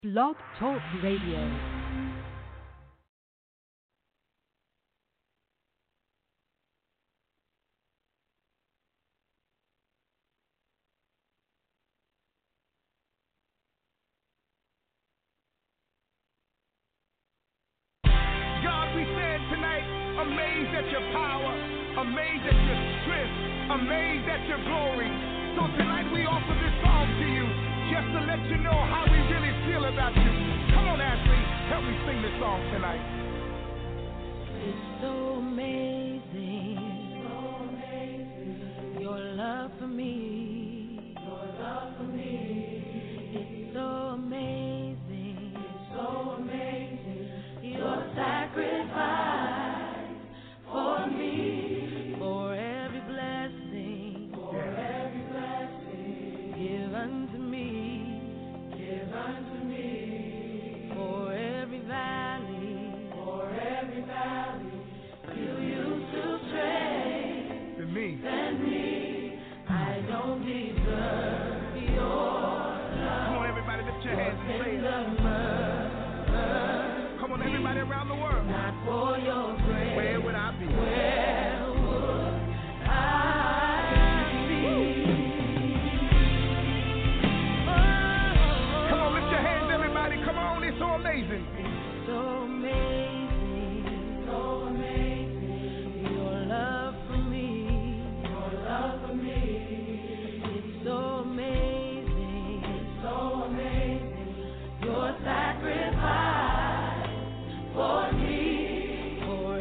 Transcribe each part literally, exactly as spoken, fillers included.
Blog Talk Radio. God, we stand tonight amazed at your power, amazed at your strength, amazed at your glory. So tonight we offer this song to you just to let you know how we really feel about you. Come on, Ashley, help me sing this song tonight. It's so amazing, so amazing, your love for me, your love for me. It's so amazing, it's so amazing, your sacrifice for me, for every blessing, for every blessing, give unto me, give unto me, for every valley, for every valley, you used to stray, To me. and me, I don't deserve your love. Come on, everybody, lift your hands and say it. Tender mercy, Come on, everybody around the world. not for your grace. Where would I be? Where would I be? Come on, lift your hands, everybody. Come on, it's so amazing. It's so amazing, so amazing, your love for me, your love for me. It's so amazing, it's so amazing, your sacrifice for me, for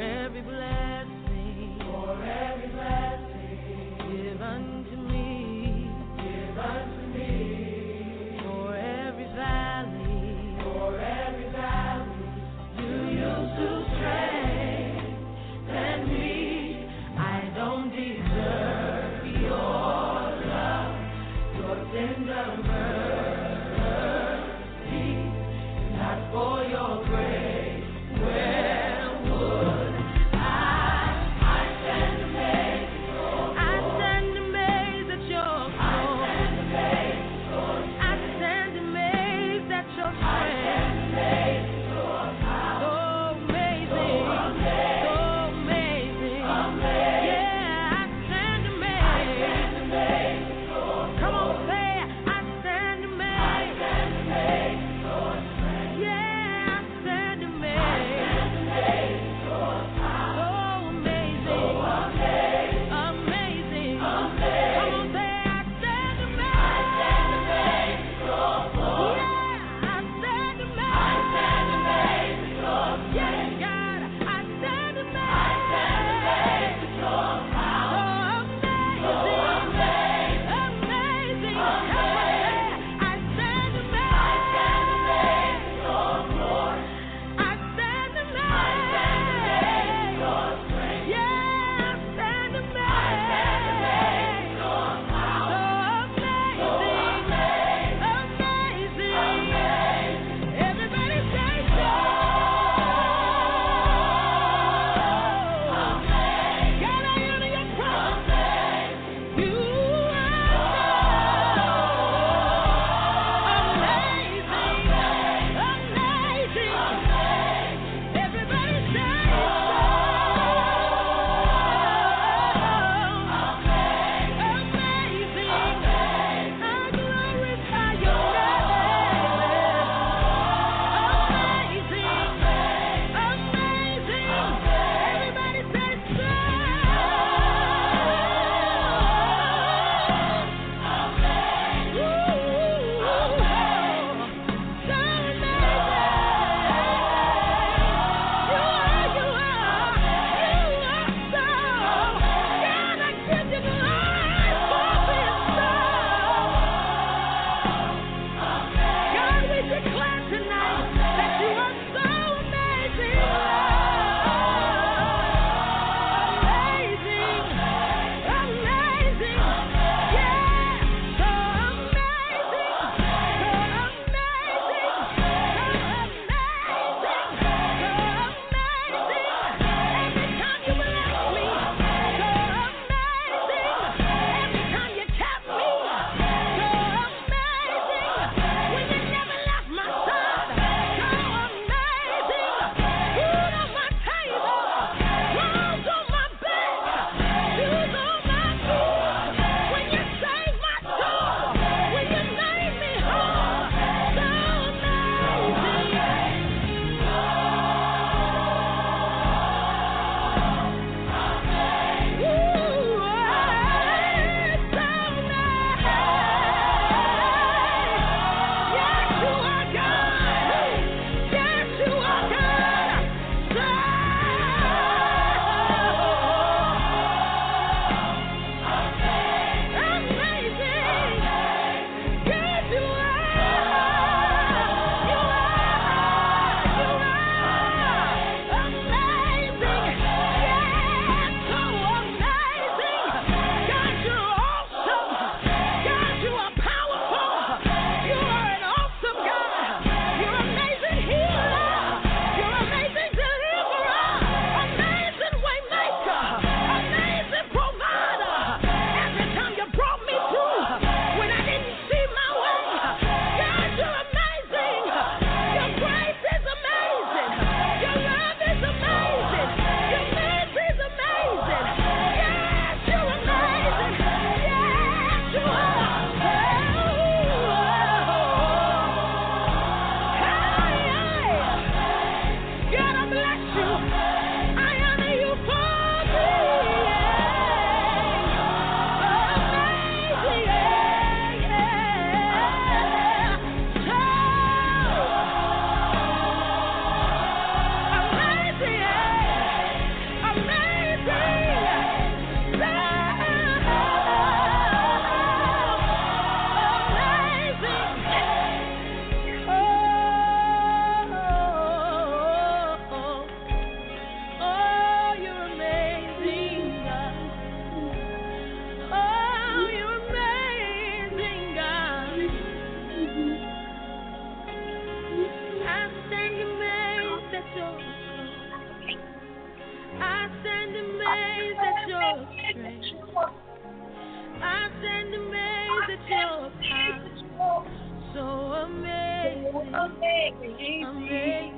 your strength. I stand amazed at your power. So amazing, amazing.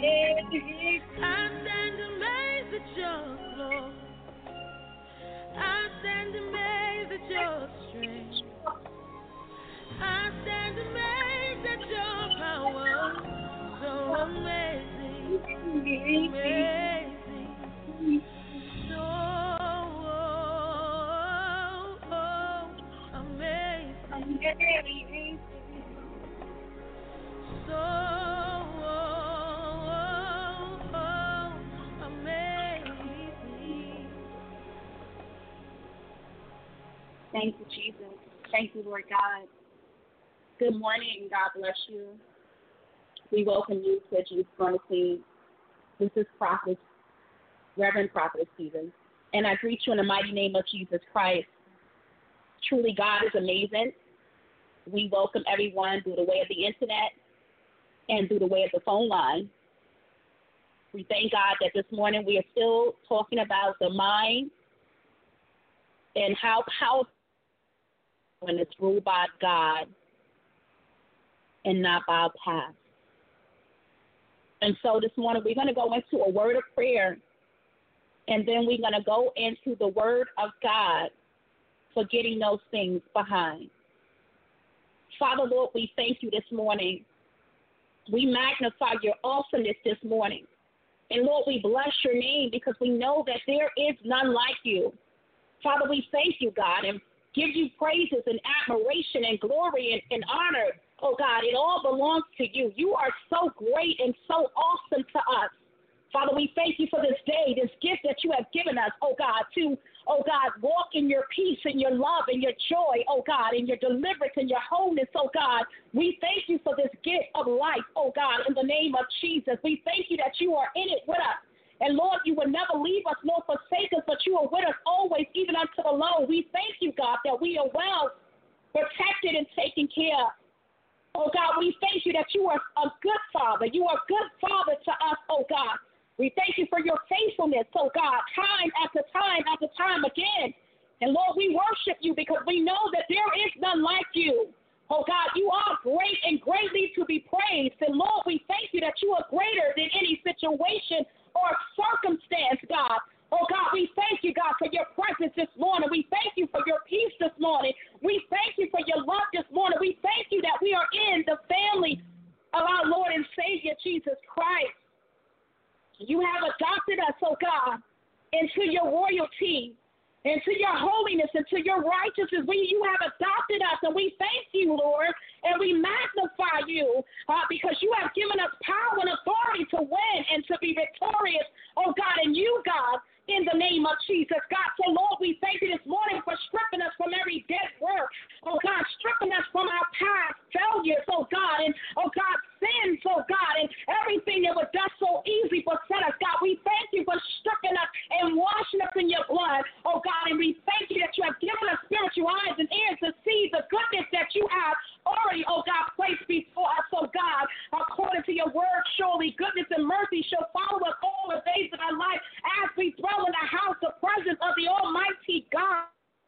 I stand amazed at your glory. I stand amazed at your strength. I stand amazed at your power. So amazing, amazing. So amazing. So amazing. Thank you, Jesus. Thank you, Lord God. Good morning. God bless you. We welcome you to Jesus Pharmacy. This is Prophet, Reverend Prophet Stephen, and I greet you in the mighty name of Jesus Christ. Truly, God is amazing. We welcome everyone through the way of the internet and through the way of the phone line. We thank God that this morning we are still talking about the mind and how powerful when it's ruled by God and not by our past. And so this morning we're going to go into a word of prayer, and then we're going to go into the word of God for getting those things behind. Father, Lord, we thank you this morning. We magnify your awesomeness this morning. And, Lord, we bless your name because we know that there is none like you. Father, we thank you, God, and give you praises and admiration and glory and, and honor. Oh, God, it all belongs to you. You are so great and so awesome to us. Father, we thank you for this day, this gift that you have given us, oh, God, to, oh, God, walk in your peace and your love and your joy, oh, God, and your deliverance and your wholeness, oh, God. We thank you for this gift of life, oh, God, in the name of Jesus. We thank you that you are in it with us. And, Lord, you will never leave us nor forsake us, but you are with us always, even unto the low. We thank you, God, that we are well protected and taken care of. Oh, God, we thank you that you are a good father. You are a good father to us, oh, God. We thank you for your faithfulness, oh, God, time after time after time again. And, Lord, we worship you because we know that there is none like you. Oh, God, you are great and greatly to be praised. And, Lord, we thank you that you are greater than any situation or circumstance, God. Oh, God, we thank you, God, for your presence this morning. We thank you for your peace this morning. We thank you for your love this morning. We thank you that we are in the family of our Lord and Savior, Jesus Christ. You have adopted us, oh, God, into your royalty, into your holiness, into your righteousness. We, you have adopted us, and we thank you, Lord, and we magnify you uh, because you have given us power and authority to win and to be victorious, oh, God, and you, God, in the name of Jesus, God. So, Lord, we thank you this morning for stripping us from every dead work, oh, God, stripping us from our past failures, oh, God, and, oh, God, sins, oh, God, and everything that was done so easy beset us, God. We thank you for stripping us and washing us in your blood, oh, God, and we thank you that you have given us spiritual eyes and ears to see the goodness that you have already, oh, God, placed before us, oh, God, according to your word, surely goodness and mercy shall follow us all the days of our life as we dwell in the house, the presence of the Almighty God.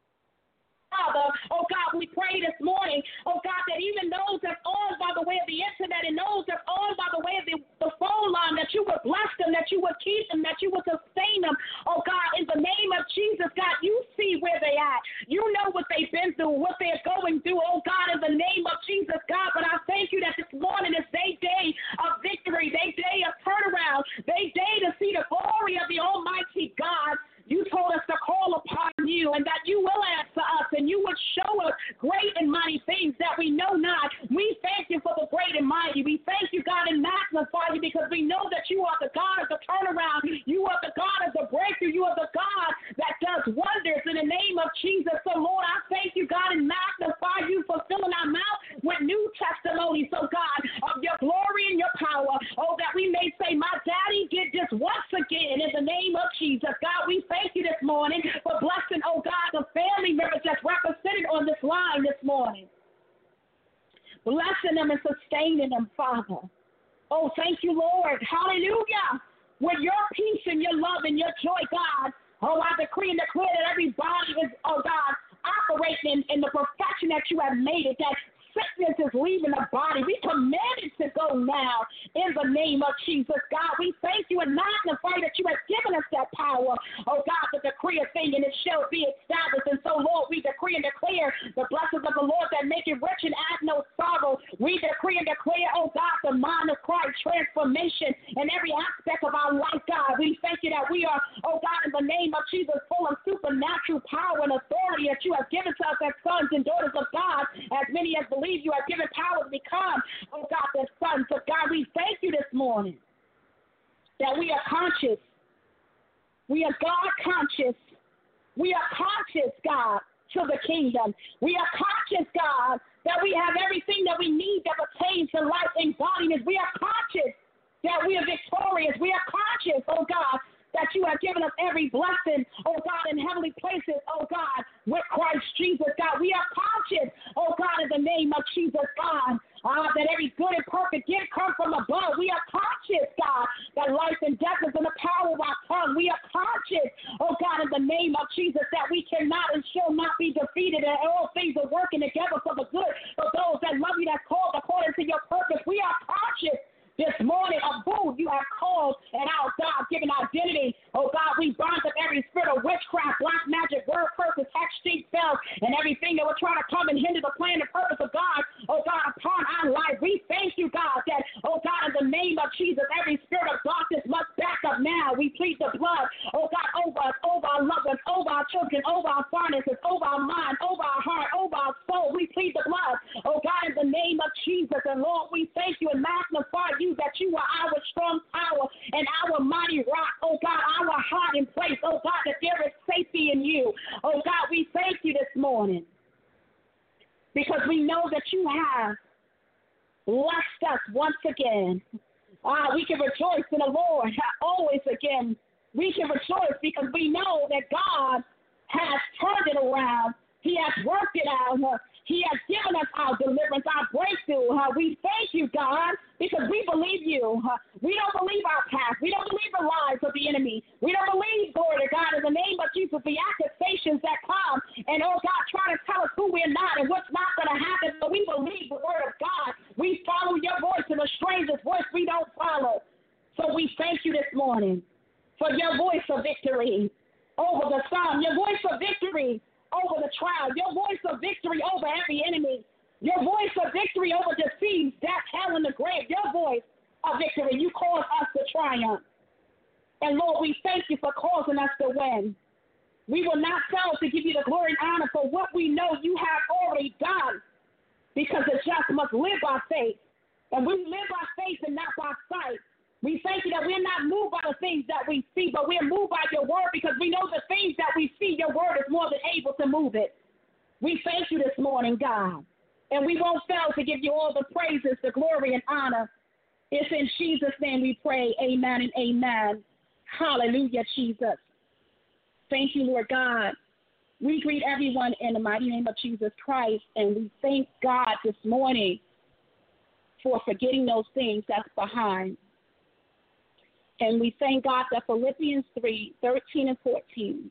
Father, oh God, we pray this morning, oh God, that even those that's on by the way of the internet and those that's on by the way of the, the phone line, that you would bless them, that you would keep them, that you would sustain them, oh God, in the name of Jesus, God, you see where they at. You know what they've been through, what they're going through, oh God, in the name of Jesus, God, but I thank you that this morning is their day of victory, their day of turnaround, their day to see the glory of the Almighty God. You told us to call upon you and that you will answer us and you will show us great and mighty things that we know not. We thank you for the great and mighty. We thank you, God, and magnify you because we know that you are the God of the turnaround. You are the God of the breakthrough. You are the God that does wonders in the name of Jesus. So, Lord, I thank you, God, and magnify you for filling our mouth with new testimonies, so God, of your glory and your power. Oh, that we may say, my daddy did this once again in the name of Jesus. God, we thank you this morning for blessing, oh God, the family members that's represented on this line this morning. Blessing them and sustaining them, Father. Oh, thank you, Lord. Hallelujah. With your peace and your love and your joy, God, Oh, I decree and declare that every body is, oh God, operating in, in the perfection that you have made it, that sickness is leaving the body. We command it to go now in the name of Jesus, God. We thank you and magnify that you have given us that power, oh God, to decree a thing and it shall be established. And so, Lord, we decree and declare the blessings of the Lord that make it rich and add no sorrow. We decree and declare, oh God, the mind of Christ, transformation in every aspect of our life, God. We thank you that we are, oh God, in the name of Jesus, full of supernatural power and authority that you have given to us as sons and daughters of God, as many as believe you have given power to become, oh God, the sons of God. We thank you this morning that we are conscious. We are God conscious. We are conscious, God, to the kingdom. We are conscious, God, that we have everything that we need that pertains to life and godliness. We are conscious that we are victorious. We are conscious, oh God, that you have given us every blessing, oh God, in heavenly places, oh God, with Christ Jesus, God. We are conscious, oh God, in the name of Jesus, God, uh, that every good and perfect gift comes from above. We are conscious, God, that life and death is in the power of our tongue. We are conscious, oh God, in the name of Jesus, that we cannot and shall not be defeated, and all things are working together for the good of those that love you, that called according to your purpose. We are conscious this morning of who you have called and our God-given identity. Oh, God, we bind up every spirit of witchcraft, black magic, word curses, hex, street spells, and everything that will try to come and hinder the plan and purpose of God, oh, God, upon our life. We thank you, God, that, oh, God, in the name of Jesus, every spirit of darkness must back up now. We plead the blood, oh, God, over us, over our loved ones, over our children, over our finances, over our mind, over our heart, over our soul. We plead the blood, oh, God, in the name of Jesus. And, Lord, we thank you and magnify you that you are our strong tower and our mighty rock, oh God, our hiding place, oh God, that there is safety in you. Oh God, we thank you this morning because we know that you have blessed us once again. Ah, we can rejoice in the Lord always again. We can rejoice because we know that God has turned it around. He has worked it out. He has given us our deliverance, our breakthrough. We thank you, God, because we believe you. We don't believe our past. We don't believe the lies of the enemy. We don't believe, glory to God, in the name of Jesus, the accusations that come and, oh God, try to tell us who we're not and what's not going to happen. But we believe the word of God. We follow your voice, and the stranger's voice we don't follow. So we thank you this morning for your voice of victory over the storm, your voice of victory over the trial, your voice of victory over every enemy, your voice of victory over disease, death, hell, and the grave, your voice of victory. You cause us to triumph. And Lord, we thank you for causing us to win. We will not fail to give you the glory and honor for what we know you have already done, because the just must live by faith. And we live by faith and not by sight. We thank you that we're not moved by the things that we see, but we're moved by your word because we know the things that we see, your word is more than able to move it. We thank you this morning, God, and we won't fail to give you all the praises, the glory, and honor. It's in Jesus' name we pray, amen and amen. Hallelujah, Jesus. Thank you, Lord God. We greet everyone in the mighty name of Jesus Christ, and we thank God this morning for forgetting those things that's behind. And we thank God that Philippians three, thirteen and fourteen,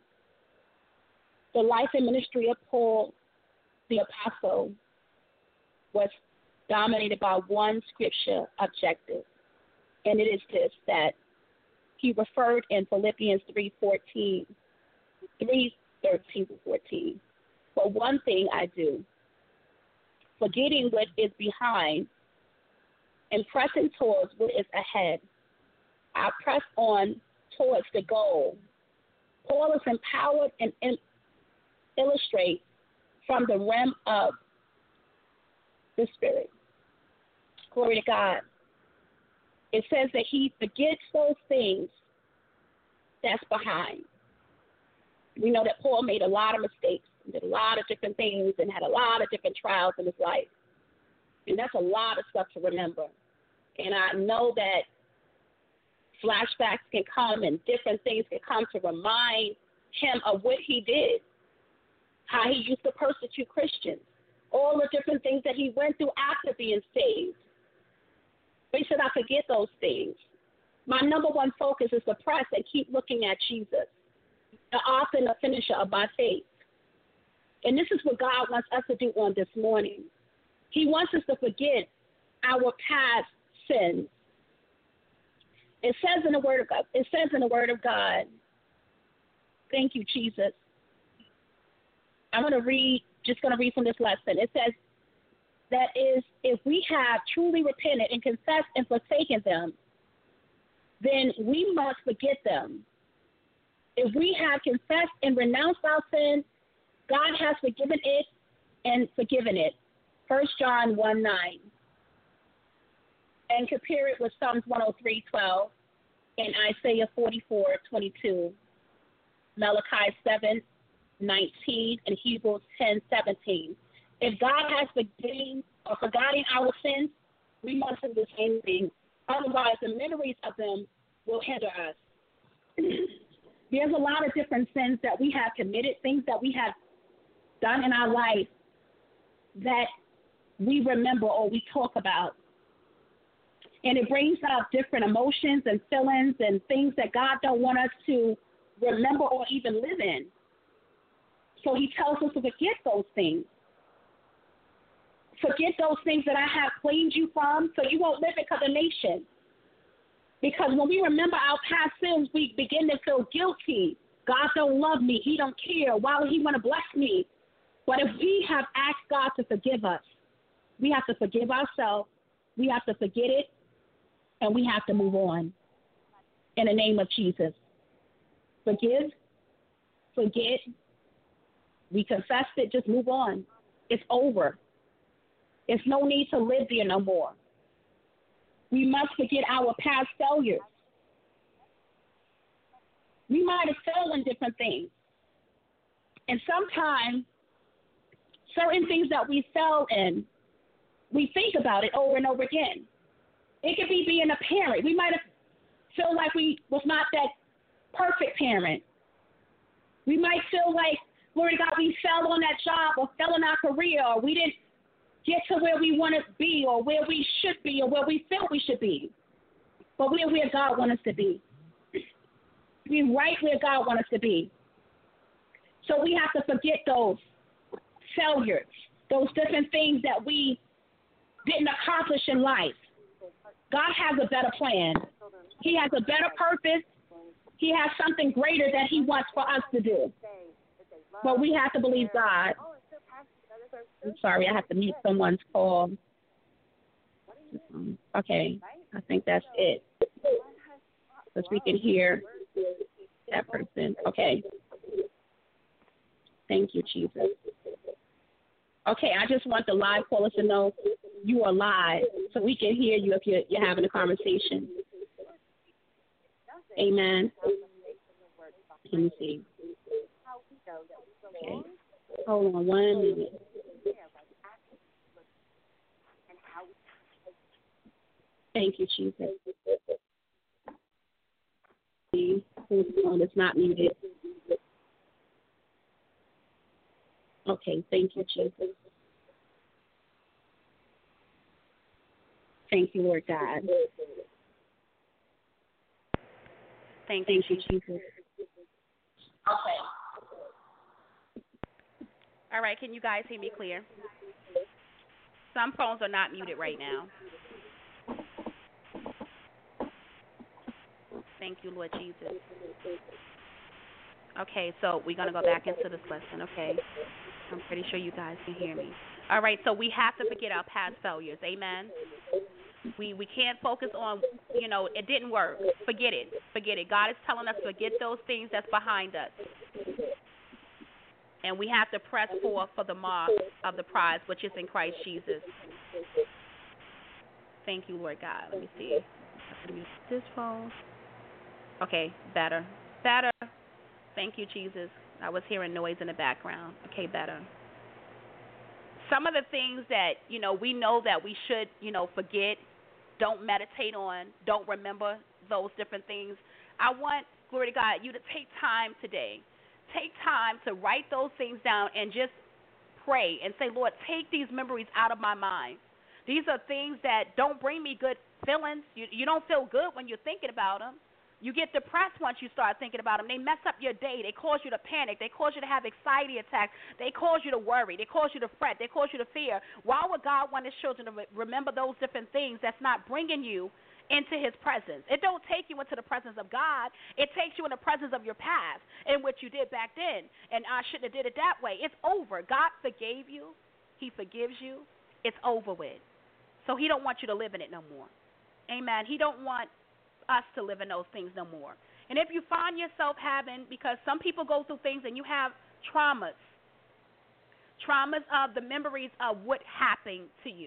the life and ministry of Paul, the apostle, was dominated by one scripture objective. And it is this, that he referred in Philippians three, fourteen, three, thirteen to fourteen. But one thing I do, forgetting what is behind and pressing towards what is ahead, I press on towards the goal. Paul is empowered and in, illustrate from the realm of the Spirit. Glory to God. It says that he forgets those things that's behind. We know that Paul made a lot of mistakes, did a lot of different things, and had a lot of different trials in his life. And that's a lot of stuff to remember. And I know that flashbacks can come and different things can come to remind him of what he did, how he used to persecute Christians, all the different things that he went through after being saved. But he said, I forget those things. My number one focus is to press and keep looking at Jesus. the author and the finisher of my faith. And this is what God wants us to do on this morning. He wants us to forget our past sins. It says in the word of God, it says in the word of God, thank you, Jesus. I'm going to read, just going to read from this lesson. It says, that is, if we have truly repented and confessed and forsaken them, then we must forget them. If we have confessed and renounced our sin, God has forgiven it and forgiven it. First John one nine. And compare it with Psalms one oh three twelve and Isaiah forty-four twenty-two, Malachi seven nineteen, and Hebrews ten seventeen. If God has forgiven or forgotten our sins, we must do the same thing. Otherwise, the memories of them will hinder us. There's a lot of different sins that we have committed, things that we have done in our life that we remember or we talk about. And it brings out different emotions and feelings and things that God don't want us to remember or even live in. So he tells us to forget those things. Forget those things that I have cleaned you from so you won't live in condemnation. Because when we remember our past sins, we begin to feel guilty. God don't love me. He don't care. Why would he want to bless me? But if we have asked God to forgive us, we have to forgive ourselves. We have to forget it. And we have to move on. In the name of Jesus. Forgive. Forget. We confessed it. Just move on. It's over. There's no need to live there no more. We must forget our past failures. We might have failed in different things. And sometimes, certain things that we fell in, we think about it over and over again. It could be being a parent. We might have feel like we was not that perfect parent. We might feel like, Lord God, we fell on that job or fell in our career, or we didn't get to where we want to be or where we should be or where we feel we should be. But we're where God wants us to be. We're right where God wants us to be. So we have to forget those failures, those different things that we didn't accomplish in life. God has a better plan. He has a better purpose. He has something greater that he wants for us to do. But we have to believe God. I'm sorry, I have to mute someone's call. Okay, I think that's it. Because we can hear that person. Okay. Thank you, Jesus. Okay, I just want the live callers to know you are live so we can hear you if you're, you're having a conversation. Amen. Let me see. Okay. Hold on one minute. Thank you, Jesus. Whose phone is not muted? Okay, thank you, Jesus. Thank you, Lord God. Thank, thank you, you, Jesus. Okay. All right, can you guys hear me clear? Some phones are not muted right now. Thank you, Lord Jesus. Okay, so we're going to go back into this lesson, okay? I'm pretty sure you guys can hear me. All right, so we have to forget our past failures, amen? We we can't focus on, you know, it didn't work. Forget it. Forget it. God is telling us to forget those things that's behind us. And we have to press forth for the mark of the prize, which is in Christ Jesus. Thank you, Lord God. Let me see. I have to use this phone. Okay, better. Better. Thank you, Jesus. I was hearing noise in the background. Okay, better. Some of the things that, you know, we know that we should, you know, forget, don't meditate on, don't remember those different things. I want, glory to God, you to take time today. Take time to write those things down and just pray and say, Lord, take these memories out of my mind. These are things that don't bring me good feelings. You, you don't feel good when you're thinking about them. You get depressed once you start thinking about them. They mess up your day. They cause you to panic. They cause you to have anxiety attacks. They cause you to worry. They cause you to fret. They cause you to fear. Why would God want his children to re- remember those different things that's not bringing you into his presence? It don't take you into the presence of God. It takes you in the presence of your past and what you did back then. And I shouldn't have did it that way. It's over. God forgave you. He forgives you. It's over with. So he don't want you to live in it no more. Amen. He don't want us to live in those things no more. And if you find yourself having, because some people go through things and you have traumas, traumas of the memories of what happened to you,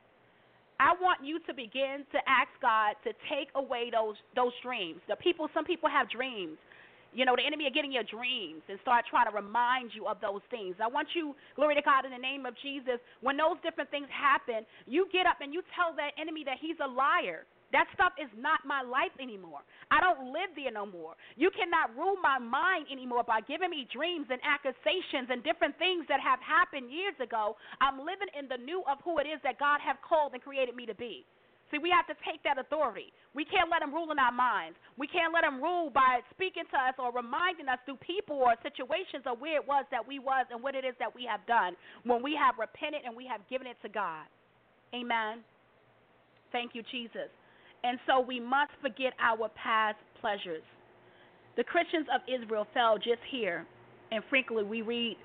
I want you to begin to ask God to take away those those dreams. The people, some people have dreams. You know, the enemy are getting your dreams and start trying to remind you of those things. I want you, glory to God, in the name of Jesus, when those different things happen, you get up and you tell that enemy that he's a liar. That stuff is not my life anymore. I don't live there no more. You cannot rule my mind anymore by giving me dreams and accusations and different things that have happened years ago. I'm living in the new of who it is that God have called and created me to be. See, we have to take that authority. We can't let him rule in our minds. We can't let him rule by speaking to us or reminding us through people or situations of where it was that we was and what it is that we have done when we have repented and we have given it to God. Amen. Thank you, Jesus. And so we must forget our past pleasures. The Christians of Israel fell just here, and frequently we read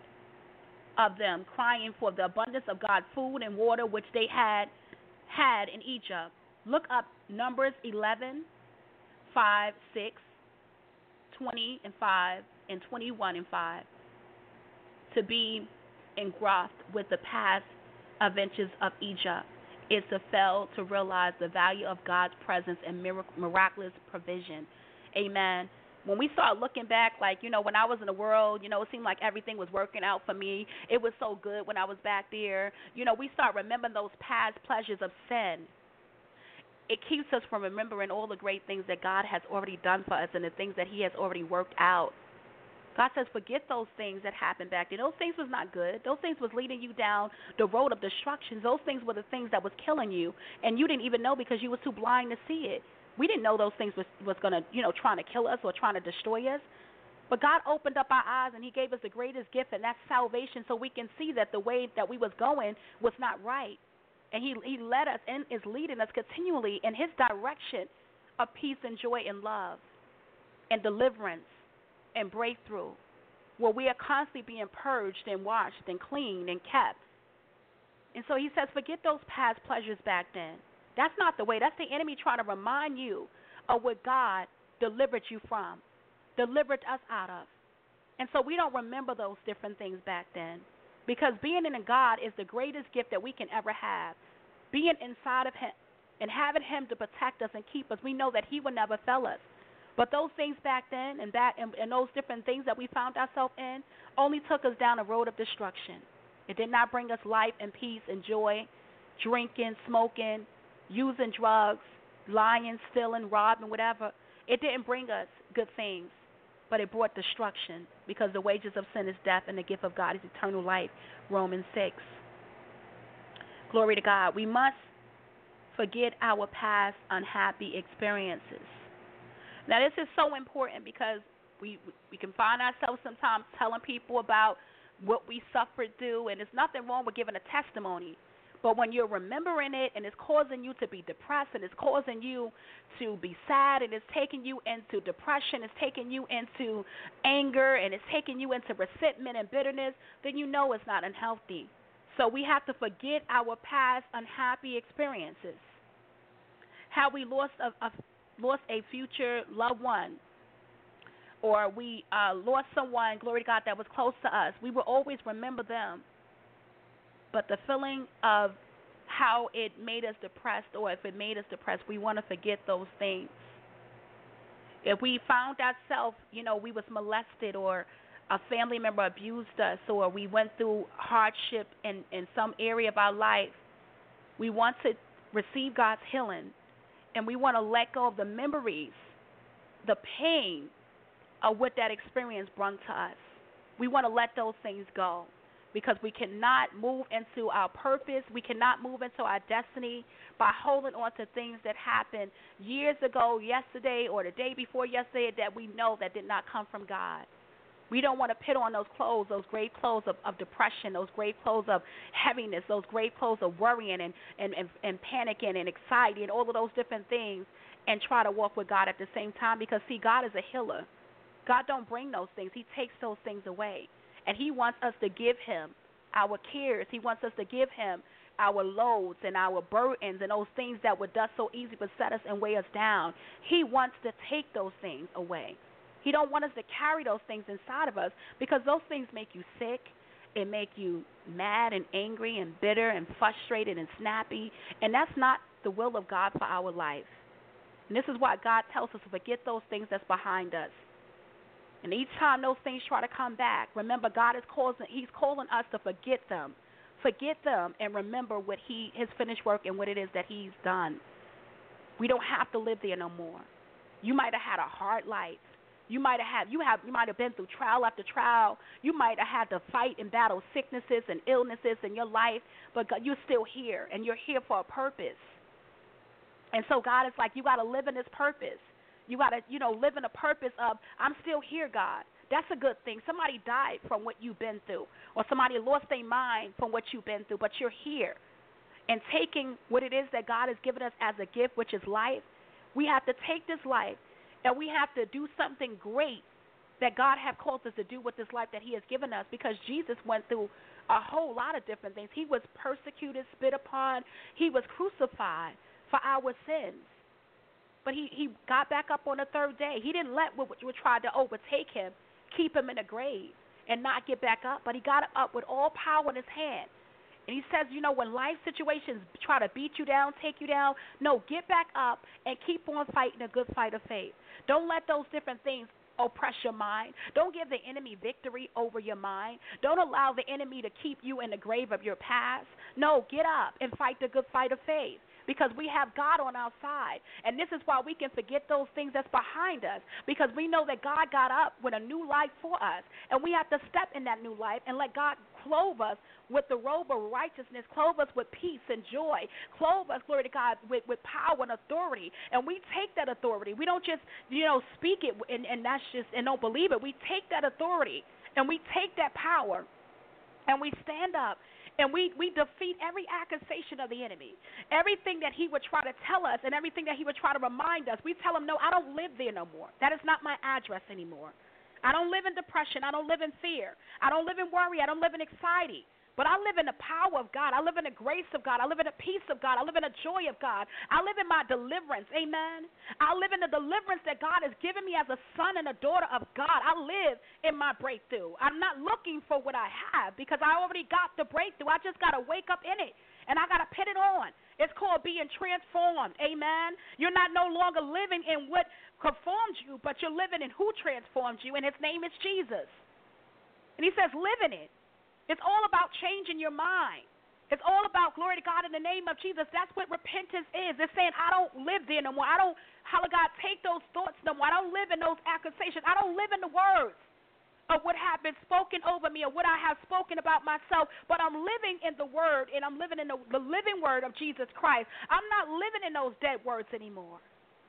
of them crying for the abundance of God's food and water which they had had in Egypt. Look up Numbers eleven, five, six, twenty and five, and twenty-one and five to be engrossed with the past adventures of Egypt is to fail to realize the value of God's presence and miraculous provision. Amen. When we start looking back, like, you know, when I was in the world, you know, it seemed like everything was working out for me. It was so good when I was back there. You know, we start remembering those past pleasures of sin. It keeps us from remembering all the great things that God has already done for us and the things that he has already worked out. God says, forget those things that happened back then. Those things was not good. Those things was leading you down the road of destruction. Those things were the things that was killing you, and you didn't even know because you was too blind to see it. We didn't know those things was, was going to, you know, trying to kill us or trying to destroy us. But God opened up our eyes, and he gave us the greatest gift, and that's salvation, so we can see that the way that we was going was not right. And he, he led us and is leading us continually in his direction of peace and joy and love and deliverance and breakthrough, where we are constantly being purged and washed and cleaned and kept. And so he says, forget those past pleasures back then. That's not the way. That's the enemy trying to remind you of what God delivered you from, delivered us out of. And so we don't remember those different things back then, because being in God is the greatest gift that we can ever have. Being inside of him and having him to protect us and keep us, we know that he will never fail us. But those things back then and back and, and those different things that we found ourselves in only took us down a road of destruction. It did not bring us life and peace and joy. Drinking, smoking, using drugs, lying, stealing, robbing, whatever. It didn't bring us good things, but it brought destruction, because the wages of sin is death and the gift of God is eternal life, Romans six. Glory to God. We must forget our past unhappy experiences. Now, this is so important, because we we can find ourselves sometimes telling people about what we suffered through, and there's nothing wrong with giving a testimony. But when you're remembering it and it's causing you to be depressed and it's causing you to be sad and it's taking you into depression, it's taking you into anger and it's taking you into resentment and bitterness, then you know it's not unhealthy. So we have to forget our past unhappy experiences. How we lost a, a lost a future loved one, or we uh, lost someone, glory to God, that was close to us. We will always remember them. But the feeling of how it made us depressed, or if it made us depressed, we want to forget those things. If we found ourselves, you know, we was molested, or a family member abused us, or we went through hardship in, in some area of our life, we want to receive God's healing, and we want to let go of the memories, the pain of what that experience brought to us. We want to let those things go, because we cannot move into our purpose. We cannot move into our destiny by holding on to things that happened years ago, yesterday, or the day before yesterday that we know that did not come from God. We don't want to put on those clothes, those great clothes of, of depression, those great clothes of heaviness, those great clothes of worrying and, and, and, and panicking and anxiety and all of those different things, and try to walk with God at the same time, because, see, God is a healer. God don't bring those things. He takes those things away. And he wants us to give him our cares. He wants us to give him our loads and our burdens and those things that would us so easy beset us and weigh us down. He wants to take those things away. He don't want us to carry those things inside of us, because those things make you sick. It make you mad and angry and bitter and frustrated and snappy. And that's not the will of God for our life. And this is why God tells us to forget those things that's behind us. And each time those things try to come back, remember, God is calling, he's calling us to forget them. Forget them and remember what he, his finished work and what it is that he's done. We don't have to live there no more. You might have had a hard life. You might have had, you have you might have been through trial after trial. You might have had to fight and battle sicknesses and illnesses in your life, but God, you're still here, and you're here for a purpose. And so God is like, you got to live in this purpose. You got to, you know, live in a purpose of, I'm still here, God. That's a good thing. Somebody died from what you've been through, or somebody lost their mind from what you've been through, but you're here. And taking what it is that God has given us as a gift, which is life, we have to take this life, and we have to do something great that God has called us to do with this life that he has given us, because Jesus went through a whole lot of different things. He was persecuted, spit upon. He was crucified for our sins. But he, he got back up on the third day. He didn't let what, what tried to overtake him keep him in a grave and not get back up, but he got up with all power in his hand. And he says, you know, when life situations try to beat you down, take you down, no, get back up and keep on fighting a good fight of faith. Don't let those different things oppress your mind. Don't give the enemy victory over your mind. Don't allow the enemy to keep you in the grave of your past. No, get up and fight the good fight of faith, because we have God on our side. And this is why we can forget those things that's behind us, because we know that God got up with a new life for us, and we have to step in that new life and let God clothe us with the robe of righteousness, clothe us with peace and joy, clothe us, glory to God, with, with power and authority. And we take that authority. We don't just, you know, speak it and, and that's just, and don't believe it. We take that authority and we take that power and we stand up. And we, we defeat every accusation of the enemy. Everything that he would try to tell us and everything that he would try to remind us, we tell him, no, I don't live there no more. That is not my address anymore. I don't live in depression. I don't live in fear. I don't live in worry. I don't live in anxiety. But I live in the power of God. I live in the grace of God. I live in the peace of God. I live in the joy of God. I live in my deliverance. Amen. I live in the deliverance that God has given me as a son and a daughter of God. I live in my breakthrough. I'm not looking for what I have, because I already got the breakthrough. I just got to wake up in it, and I got to put it on. It's called being transformed. Amen. You're not no longer living in what conformed you, but you're living in who transformed you, and his name is Jesus. And he says, live in it. It's all about changing your mind. It's all about, glory to God, in the name of Jesus. That's what repentance is. It's saying, I don't live there no more. I don't, hallelujah, God, take those thoughts no more. I don't live in those accusations. I don't live in the words of what have been spoken over me or what I have spoken about myself, but I'm living in the word, and I'm living in the, the living word of Jesus Christ. I'm not living in those dead words anymore.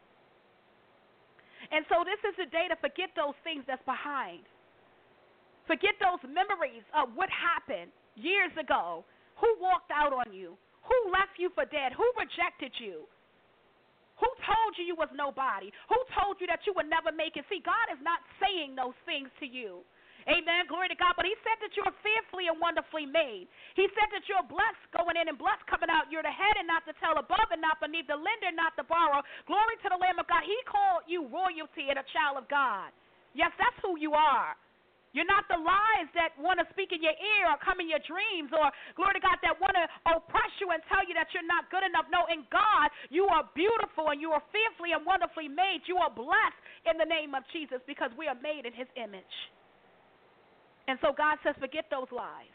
And so this is the day to forget those things that's behind. Forget those memories of what happened years ago. Who walked out on you? Who left you for dead? Who rejected you? Who told you you was nobody? Who told you that you would never make it? See, God is not saying those things to you. Amen. Glory to God. But he said that you're fearfully and wonderfully made. He said that you're blessed going in and blessed coming out. You're the head and not the tail, above and not beneath, the lender, not the borrower. Glory to the Lamb of God. He called you royalty and a child of God. Yes, that's who you are. You're not the lies that want to speak in your ear or come in your dreams, or, glory to God, that want to oppress you and tell you that you're not good enough. No, in God, you are beautiful and you are fearfully and wonderfully made. You are blessed in the name of Jesus, because we are made in his image. And so God says, forget those lies.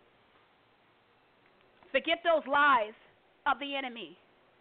Forget those lies of the enemy.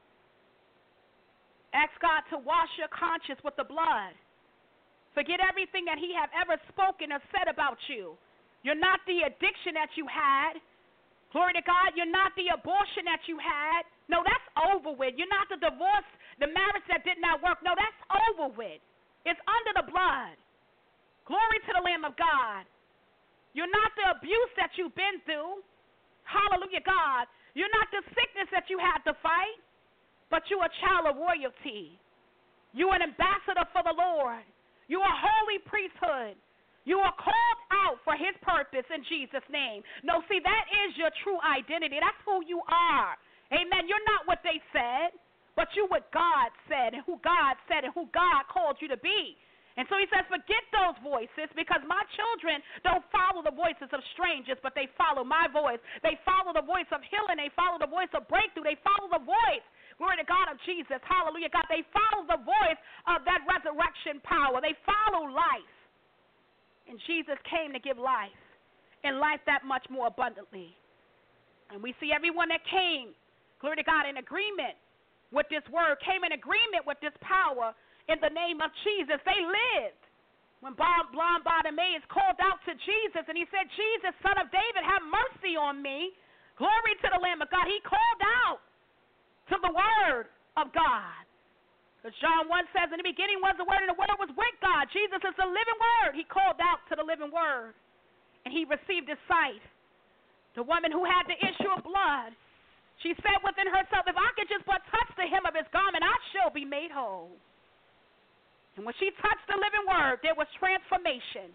Ask God to wash your conscience with the blood. Forget everything that he have ever spoken or said about you. You're not the addiction that you had. Glory to God. You're not the abortion that you had. No, that's over with. You're not the divorce, the marriage that did not work. No, that's over with. It's under the blood. Glory to the Lamb of God. You're not the abuse that you've been through. Hallelujah, God. You're not the sickness that you had to fight, but you're a child of royalty. You're an ambassador for the Lord. You're a holy priesthood. You are called out for his purpose in Jesus' name. No, see, that is your true identity. That's who you are. Amen. You're not what they said, but you're what God said and who God said and who God called you to be. And so he says, forget those voices, because my children don't follow the voices of strangers, but they follow my voice. They follow the voice of healing. They follow the voice of breakthrough. They follow the voice, glory to God, of Jesus. Hallelujah, God. They follow the voice of that resurrection power. They follow life. And Jesus came to give life, and life that much more abundantly. And we see everyone that came, glory to God, in agreement with this word, came in agreement with this power in the name of Jesus. They lived. When blind Bartimaeus called out to Jesus, and he said, Jesus, son of David, have mercy on me. Glory to the Lamb of God. He called out to the word of God. Because John one says, in the beginning was the Word, and the Word was with God. Jesus is the living Word. He called out to the living Word, and he received his sight. The woman who had the issue of blood, she said within herself, if I could just but touch the hem of his garment, I shall be made whole. And when she touched the living Word, there was transformation.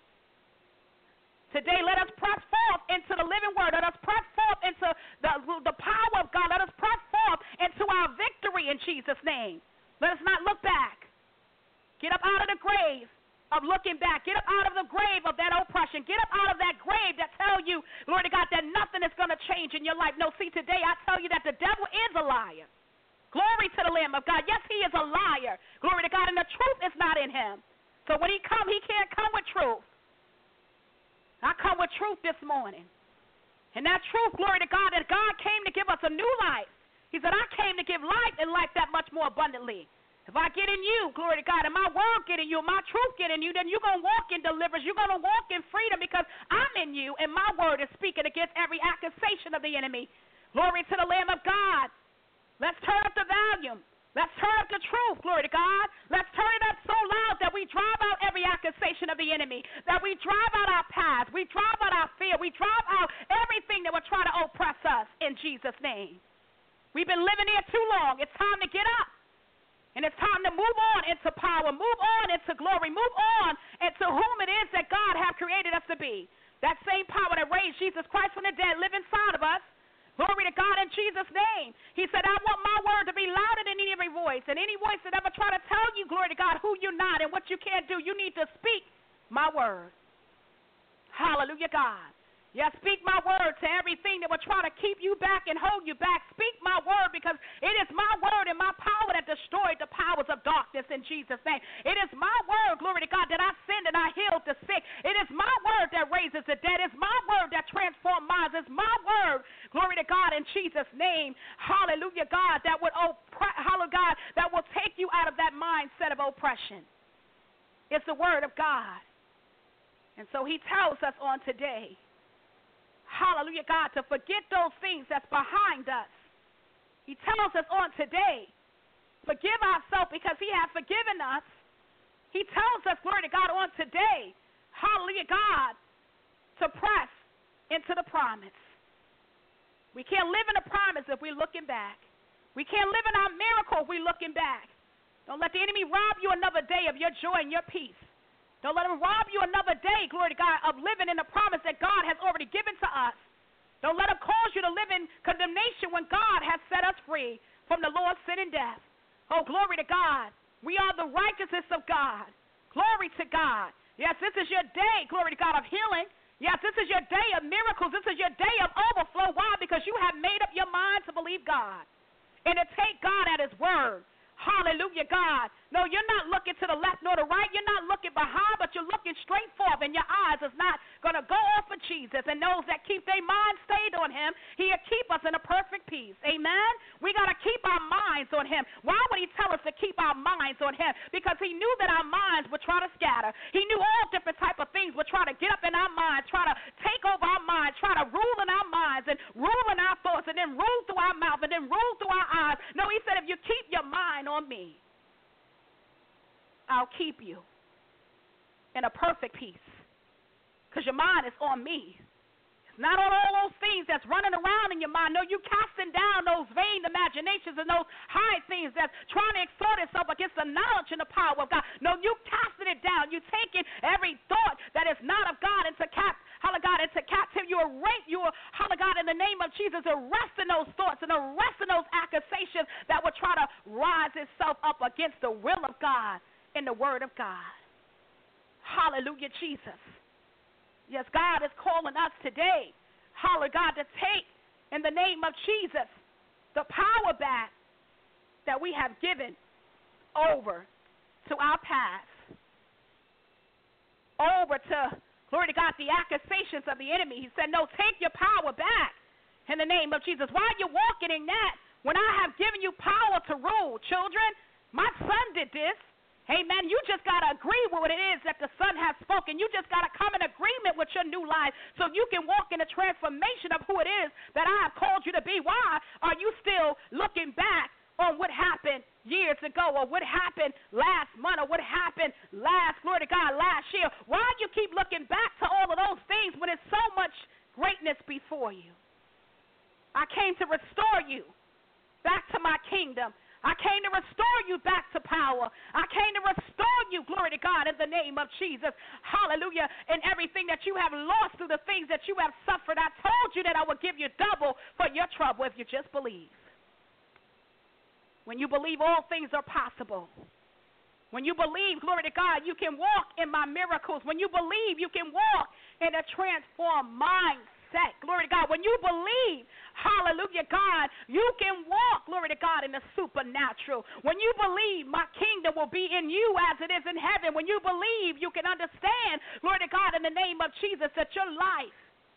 Today, let us press forth into the living Word. Let us press forth into the, the power of God. Let us press forth into our victory in Jesus' name. Let us not look back. Get up out of the grave of looking back. Get up out of the grave of that oppression. Get up out of that grave that tell you, glory to God, that nothing is going to change in your life. No, see, today I tell you that the devil is a liar. Glory to the Lamb of God. Yes, he is a liar. Glory to God, and the truth is not in him. So when he come, he can't come with truth. I come with truth this morning. And that truth, glory to God, that God came to give us a new life. He said, I came to give life and life that much more abundantly. If I get in you, glory to God, and my word get in you, and my truth get in you, then you're going to walk in deliverance. You're going to walk in freedom, because I'm in you, and my word is speaking against every accusation of the enemy. Glory to the Lamb of God. Let's turn up the volume. Let's turn up the truth, glory to God. Let's turn it up so loud that we drive out every accusation of the enemy, that we drive out our past, we drive out our fear, we drive out everything that will try to oppress us in Jesus' name. We've been living here too long. It's time to get up. And it's time to move on into power, move on into glory, move on into whom it is that God has created us to be. That same power that raised Jesus Christ from the dead live inside of us. Glory to God in Jesus' name. He said, I want my word to be louder than every voice. And any voice that ever try to tell you, glory to God, who you're not and what you can't do, you need to speak my word. Hallelujah, God. Yeah, speak my word to everything that will try to keep you back and hold you back. Speak my word, because it is my word and my power that destroyed the powers of darkness in Jesus' name. It is my word, glory to God, that I sinned and I healed the sick. It is my word that raises the dead. It's my word that transforms minds. It's my word, glory to God, in Jesus' name. Hallelujah, God, that would oppre- hallelujah, God, that will take you out of that mindset of oppression. It's the word of God. And so he tells us on today, hallelujah, God, to forget those things that's behind us. He tells us on today, forgive ourselves because he has forgiven us. He tells us, glory to God, on today, hallelujah, God, to press into the promise. We can't live in the promise if we're looking back. We can't live in our miracle if we're looking back. Don't let the enemy rob you another day of your joy and your peace. Don't let him rob you another day, glory to God, of living in the promise that God has already given to us. Don't let him cause you to live in condemnation when God has set us free from the Lord's sin and death. Oh, glory to God. We are the righteousness of God. Glory to God. Yes, this is your day, glory to God, of healing. Yes, this is your day of miracles. This is your day of overflow. Why? Because you have made up your mind to believe God and to take God at his word. Hallelujah, God. No, you're not looking looking to the left nor the right. You're not looking behind, but you're looking straight forth, and your eyes is not going to go off of Jesus. And those that keep their mind stayed on him, he'll keep us in a perfect peace. Amen? We got to keep our minds on him. Why would he tell us to keep our minds on him? Because he knew that our minds would try to scatter. He knew all different type of things would try to get up in our minds, try to take over our minds, try to rule in our minds and rule in our thoughts, and then rule through our mouth and then rule through our eyes. No, he said, if you keep your mind on me, I'll keep you in a perfect peace, because your mind is on me. It's not on all those things that's running around in your mind. No, you casting down those vain imaginations and those high things that's trying to exalt itself against the knowledge and the power of God. No, you casting it down. You taking every thought that is not of God into cap, hallelujah, God, into captivity. You are rape. You are, hallelujah, God, in the name of Jesus, arresting those thoughts and arresting those accusations that would try to rise itself up against the will of God in the word of God. Hallelujah, Jesus. Yes, God is calling us today, hallelujah, God, to take in the name of Jesus the power back that we have given over to our past, over to, glory to God, the accusations of the enemy. He said, no, take your power back in the name of Jesus. Why are you walking in that when I have given you power to rule, children? My son did this. Amen. You just got to agree with what it is that the Son has spoken. You just got to come in agreement with your new life so you can walk in the transformation of who it is that I have called you to be. Why are you still looking back on what happened years ago, or what happened last month, or what happened last, glory to God, last year? Why do you keep looking back to all of those things when there's so much greatness before you? I came to restore you back to my kingdom. I came to restore you back to power. I came to restore you, glory to God, in the name of Jesus. Hallelujah. And everything that you have lost through the things that you have suffered, I told you that I would give you double for your trouble if you just believe. When you believe, all things are possible. When you believe, glory to God, you can walk in my miracles. When you believe, you can walk in a transformed mindset. Glory to God. When you believe, hallelujah, God, you can walk, glory to God, in the supernatural. When you believe, my kingdom will be in you as it is in heaven. When you believe, you can understand, glory to God, in the name of Jesus, that your life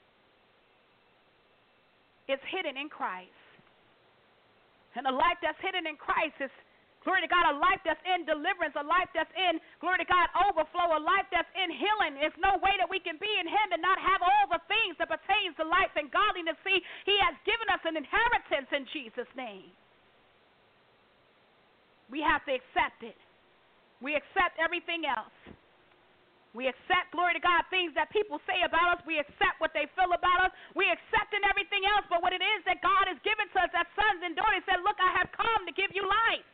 is hidden in Christ. And a life that's hidden in Christ is, glory to God, a life that's in deliverance, a life that's in, glory to God, overflow, a life that's in healing. There's no way that we can be in him and not have all the things that pertains to life and godliness. See, he has given us an inheritance in Jesus' name. We have to accept it. We accept everything else. We accept, glory to God, things that people say about us. We accept what they feel about us. We accept in everything else. But what it is that God has given to us as sons and daughters, he said, look, I have come to give you life.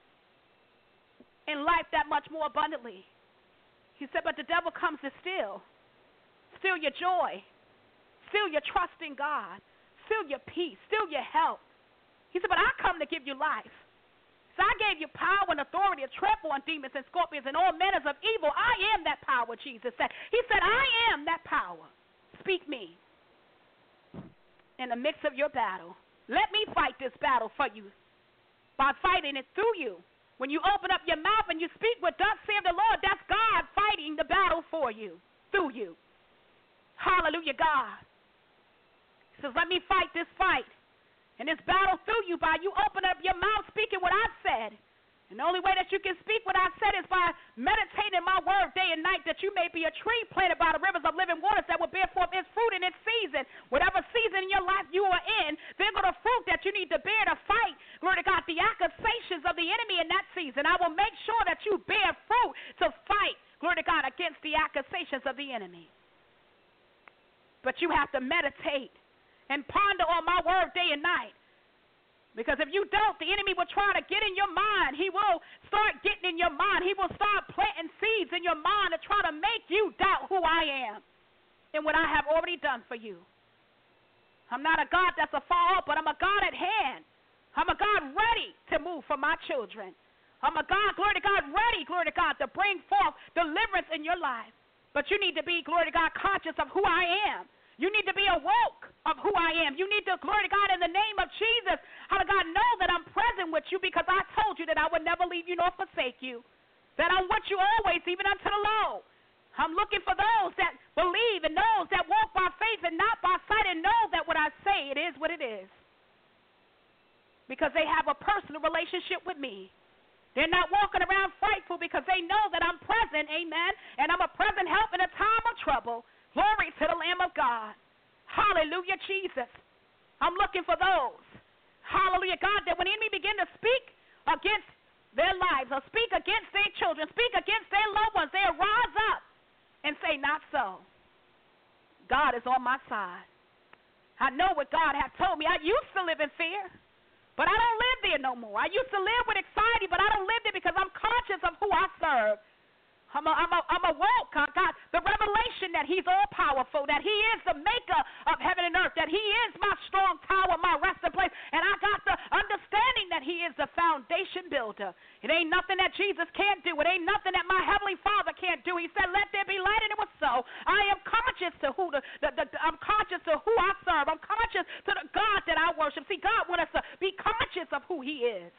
In life that much more abundantly. He said, but the devil comes to steal. Steal your joy. Steal your trust in God. Steal your peace. Steal your health. He said, but I come to give you life. So I gave you power and authority to trample on demons and scorpions and all manners of evil. I am that power, Jesus said. He said, I am that power. Speak me in the midst of your battle. Let me fight this battle for you by fighting it through you. When you open up your mouth and you speak what thus saith the Lord, that's God fighting the battle for you, through you. Hallelujah, God. He says, let me fight this fight. And this battle through you by you open up your mouth speaking what I've said. And the only way that you can speak what I've said is by meditating my word day and night, that you may be a tree planted by the rivers of living waters that will bear forth its fruit in its season. Whatever season in your life you are in, they're going to fruit that you need to bear to fight, glory to God, the accusations of the enemy in that season. I will make sure that you bear fruit to fight, glory to God, against the accusations of the enemy. But you have to meditate and ponder on my word day and night. Because if you don't, the enemy will try to get in your mind. He will start getting in your mind. He will start planting seeds in your mind to try to make you doubt who I am and what I have already done for you. I'm not a God that's afar off, but I'm a God at hand. I'm a God ready to move for my children. I'm a God, glory to God, ready, glory to God, to bring forth deliverance in your life. But you need to be, glory to God, conscious of who I am. You need to be awoke of who I am. You need to, glory to God, in the name of Jesus, how to God know that I'm present with you, because I told you that I would never leave you nor forsake you. that I'm with you always, even unto the low. I'm looking for those that believe and those that walk by faith and not by sight and know that what I say, it is what it is. Because they have a personal relationship with me. They're not walking around frightful because they know that I'm present, amen, and I'm a present help in a time of trouble. Glory to the Lamb of God. Hallelujah, Jesus. I'm looking for those. Hallelujah, God, that when the enemy begin to speak against their lives or speak against their children, speak against their loved ones, they'll rise up and say, not so. God is on my side. I know what God has told me. I used to live in fear. But I don't live there no more. I used to live with anxiety, but I don't live there because I'm conscious of who I serve. I'm a, I'm a, I'm a walk, God, the revelation that he's all-powerful, that he is the maker of heaven and earth, that he is my strong tower, my resting place, and I got the understanding that he is the foundation builder. It ain't nothing that Jesus can't do. It ain't nothing that my heavenly Father can't do. He said, let there be light, and it was so. I am conscious to who the, the, the, the I'm conscious to who I serve. I'm conscious to the God that I worship. See, God wants us to be conscious of who he is.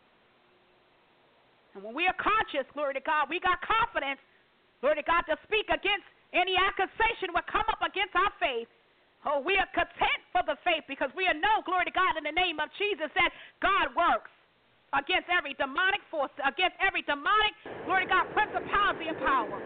And when we are conscious, glory to God, we got confidence, glory to God, to speak against any accusation will come up against our faith. Oh, we are content for the faith because we know, glory to God, in the name of Jesus, that God works against every demonic force, against every demonic, glory to God, principality and power.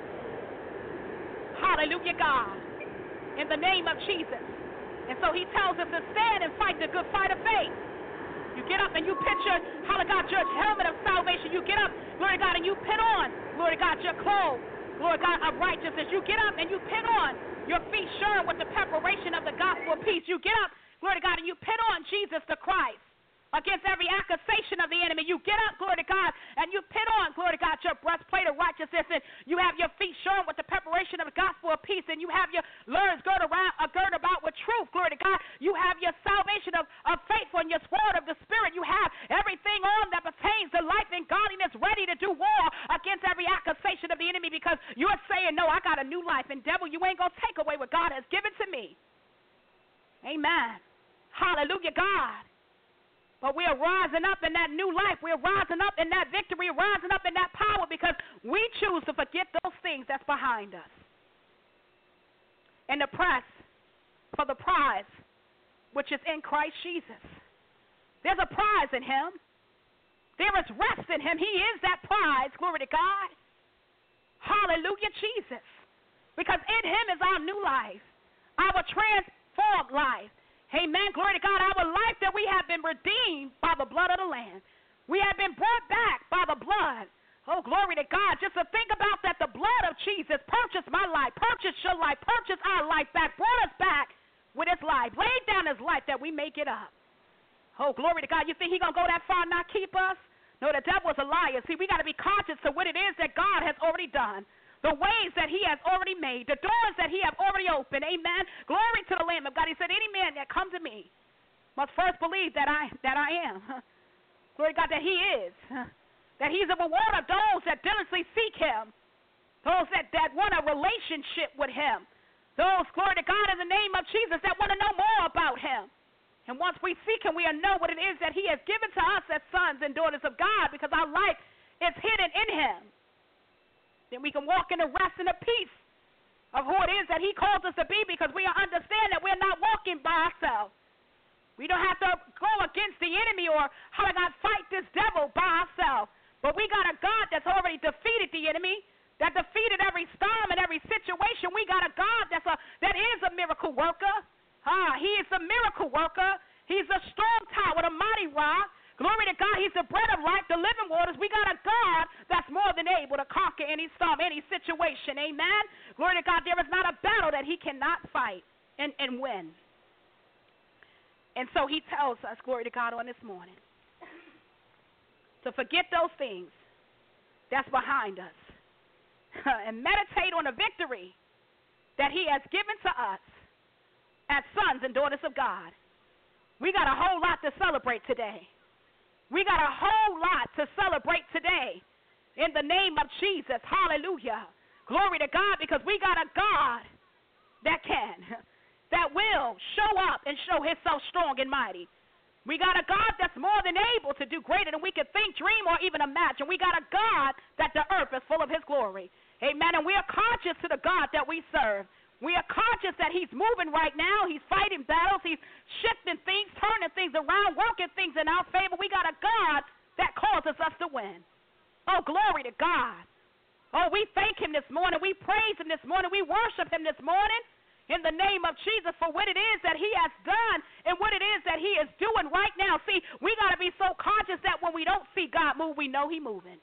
Hallelujah, God, in the name of Jesus. And so he tells us to stand and fight the good fight of faith. You get up and you put your, hallelujah, God, your helmet of salvation. You get up, glory to God, and you put on, glory to God, your clothes, glory to God, of righteousness. You get up and you put on your feet shod with the preparation of the gospel of peace. You get up, glory to God, and you put on Jesus the Christ against every accusation of the enemy. You get up, glory to God, and you put on, glory to God, your breastplate of righteousness, and you have your feet shod with the preparation of the gospel of peace, and you have your loins girded around, uh, girded about with truth, glory to God. You have your salvation of, of faith on your sword of the Spirit. You have everything on that pertains to life and godliness, ready to do war against every accusation of the enemy, because you're saying, no, I got a new life, and devil, you ain't going to take away what God has given to me. Amen. Hallelujah, God. But we are rising up in that new life. We're rising up in that victory. We're rising up in that power because we choose to forget those things that's behind us and to press for the prize, which is in Christ Jesus. There's a prize in him. There is rest in him. He is that prize. Glory to God. Hallelujah, Jesus. Because in him is our new life, our transformed life. Amen. Glory to God. Our life that we have been redeemed by the blood of the Lamb. We have been brought back by the blood. Oh, glory to God. Just to think about that, the blood of Jesus purchased my life, purchased your life, purchased our life back, brought us back with his life, laid down his life that we may get up. Oh, glory to God. You think he's going to go that far and not keep us? No, the devil's a liar. See, we got to be conscious of what it is that God has already done. The ways that he has already made, the doors that he has already opened, amen. Glory to the Lamb of God. He said, any man that comes to me must first believe that I that I am. Glory to God, that he is. That he's a reward of those that diligently seek him, those that, that want a relationship with him, those, glory to God, in the name of Jesus, that want to know more about him. And once we seek him, we'll know what it is that he has given to us as sons and daughters of God, because our life is hidden in him. Then we can walk in the rest and the peace of who it is that he calls us to be, because we understand that we're not walking by ourselves. We don't have to go against the enemy or how to God fight this devil by ourselves. But we got a God that's already defeated the enemy, that defeated every storm and every situation. We got a God that's a, that is a miracle worker. Ah, he is a miracle worker. He's a strong tower, the mighty rock. Glory to God, he's the bread of life, the living waters. We got a God that's more than able to conquer any storm, any situation. Amen? Glory to God, there is not a battle that he cannot fight and, and win. And so he tells us, glory to God, on this morning, to forget those things that's behind us and meditate on the victory that he has given to us as sons and daughters of God. We got a whole lot to celebrate today. We got a whole lot to celebrate today in the name of Jesus. Hallelujah. Glory to God, because we got a God that can, that will show up and show himself strong and mighty. We got a God that's more than able to do greater than we can think, dream, or even imagine. We got a God that the earth is full of his glory. Amen. And we are conscious to the God that we serve. We are conscious that he's moving right now. He's fighting battles. He's shifting things, turning things around, working things in our favor. We got a God that causes us to win. Oh, glory to God. Oh, we thank him this morning. We praise him this morning. We worship him this morning in the name of Jesus for what it is that he has done and what it is that he is doing right now. See, we got to be so conscious that when we don't see God move, we know he's moving.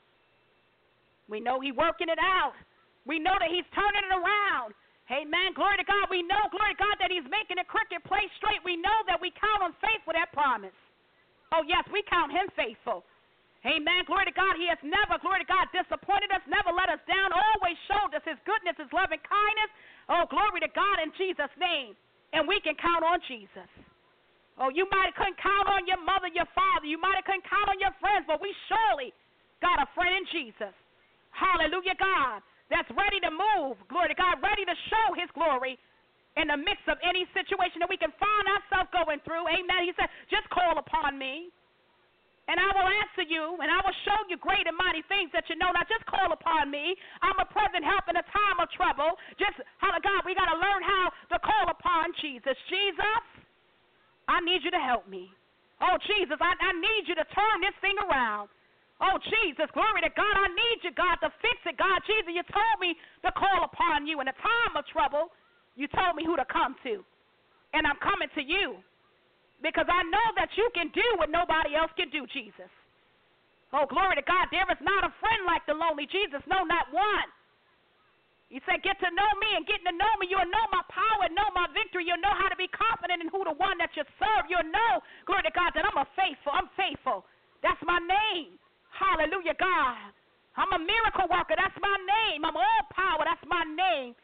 We know he's working it out. We know that he's turning it around. Amen. Glory to God. We know, glory to God, that he's making a crooked place straight. We know that we count on faith for that promise. Oh, yes, we count him faithful. Amen. Glory to God. He has never, glory to God, disappointed us, never let us down, always showed us his goodness, his love and kindness. Oh, glory to God in Jesus' name. And we can count on Jesus. Oh, you might have couldn't count on your mother, your father. You might have couldn't count on your friends, but we surely got a friend in Jesus. Hallelujah, God. That's ready to move, glory to God, ready to show his glory in the midst of any situation that we can find ourselves going through. Amen. He said, just call upon me, and I will answer you, and I will show you great and mighty things that you know not. Just call upon me. I'm a present help in a time of trouble. Just, hallelujah, God, we got to learn how to call upon Jesus. Jesus, I need you to help me. Oh, Jesus, I, I need you to turn this thing around. Oh, Jesus, glory to God. I need you, God, to fix it, God. Jesus, you told me to call upon you in a time of trouble. You told me who to come to. And I'm coming to you because I know that you can do what nobody else can do, Jesus. Oh, glory to God. There is not a friend like the lonely Jesus. No, not one. You said, get to know me, and getting to know me, you'll know my power, know my victory. You'll know how to be confident in who the one that you serve. You'll know, glory to God, that I'm a faithful. I'm faithful. That's my name. Hallelujah, God. I'm a miracle worker. That's my name. I'm all power. That's my name.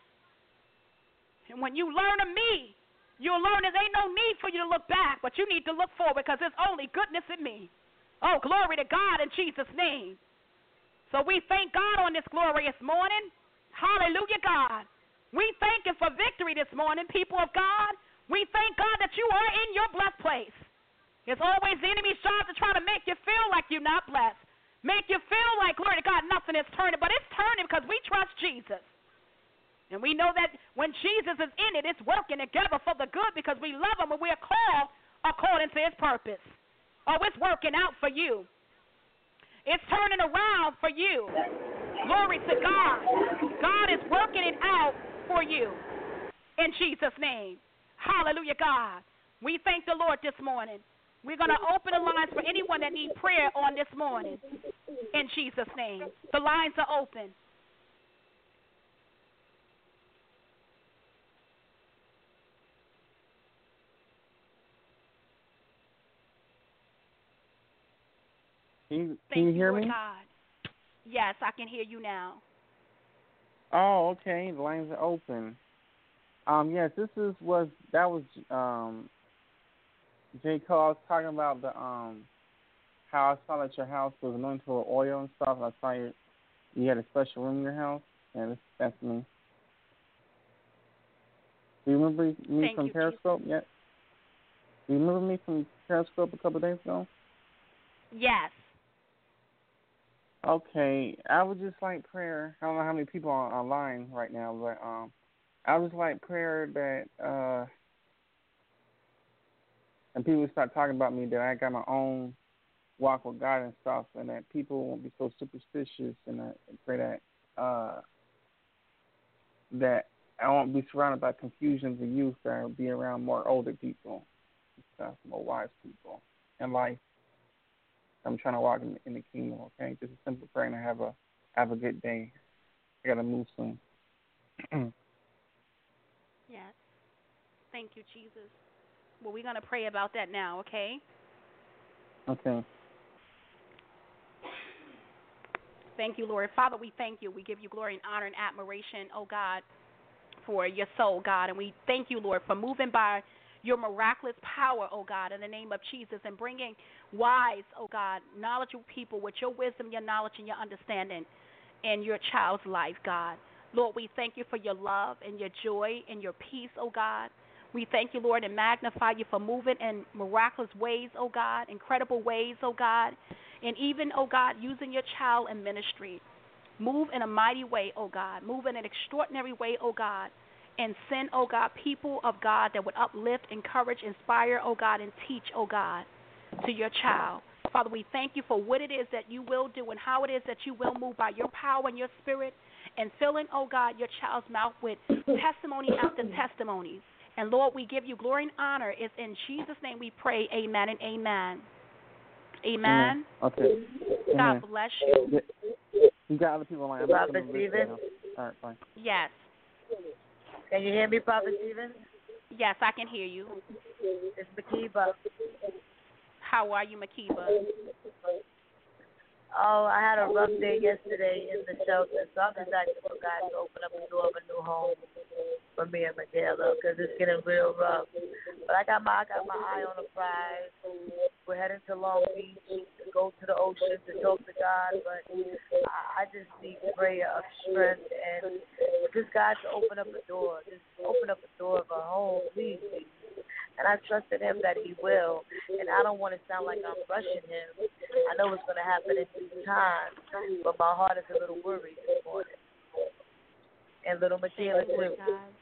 And when you learn of me, you'll learn there ain't no need for you to look back, but you need to look forward because there's only goodness in me. Oh, glory to God in Jesus' name. So we thank God on this glorious morning. Hallelujah, God. We thank him for victory this morning, people of God. We thank God that you are in your blessed place. It's always the enemy's job to try to make you feel like you're not blessed. Make you feel like, glory to God, nothing is turning. But it's turning because we trust Jesus. And we know that when Jesus is in it, it's working together for the good because we love him and we are called according to his purpose. Oh, it's working out for you. It's turning around for you. Glory to God. God is working it out for you in Jesus' name. Hallelujah, God. We thank the Lord this morning. We're going to open the lines for anyone that needs prayer on this morning in Jesus' name. The lines are open. Can you, Thank can you hear Lord me? God. Yes, I can hear you now. Oh, okay. The lines are open. Um, yes, this is was that was um, J. Cole. I was talking about the um, how I saw that your house was anointed with oil and stuff. I saw you you had a special room in your house, and that's, that's me. Do you remember me Thank from you, Periscope Jesus. yet? Do you remember me from Periscope a couple of days ago? Yes. Okay, I would just like prayer. I don't know how many people are online right now, but um, I would just like prayer that uh, and people start talking about me that I got my own walk with God and stuff, and that people won't be so superstitious, and I pray that uh, that I won't be surrounded by confusions of youth. That I'll be around more older people and stuff, more wise people in life. I'm trying to walk in, in the kingdom, okay? Just a simple prayer, and I have a have a good day. I gotta move soon. Yes. Thank you, Jesus. Well, we're going to pray about that now, okay? Okay. Thank you, Lord. Father, we thank you. We give you glory and honor and admiration, oh God, for your soul, God. And we thank you, Lord, for moving by your miraculous power, oh God, in the name of Jesus, and bringing wise, oh God, knowledgeable people with your wisdom, your knowledge, and your understanding in your child's life, God. Lord, we thank you for your love and your joy and your peace, oh God. We thank you, Lord, and magnify you for moving in miraculous ways, oh God, incredible ways, oh God, and even, oh God, using your child in ministry. Move in a mighty way, oh God. Move in an extraordinary way, oh God, and send, oh God, people of God that would uplift, encourage, inspire, oh God, and teach, oh God, to your child. Father, we thank you for what it is that you will do and how it is that you will move by your power and your spirit and filling, oh God, your child's mouth with testimony after testimonies. And Lord, we give you glory and honor. It's in Jesus' name we pray. Amen and amen. Amen. Okay. God Amen. bless you. You got other people online. Prophet Stephen? All right, fine. Yes. Can you hear me, Prophet Stephen? Yes, I can hear you. It's Makiba. How are you, Makiba? Oh, I had a rough day yesterday in the shelter, so I'm just asking for God to open up the door of a new home for me and Michaela, because it's getting real rough. But I got my I got my eye on the prize. We're heading to Long Beach to go to the ocean to talk to God, but I, I just need prayer of strength and just God to open up a door, just open up a door of a home, please, please. And I trusted him that he will. And I don't want to sound like I'm rushing him. I know it's going to happen in due time, but my heart is a little worried this morning. And little Michaela, too.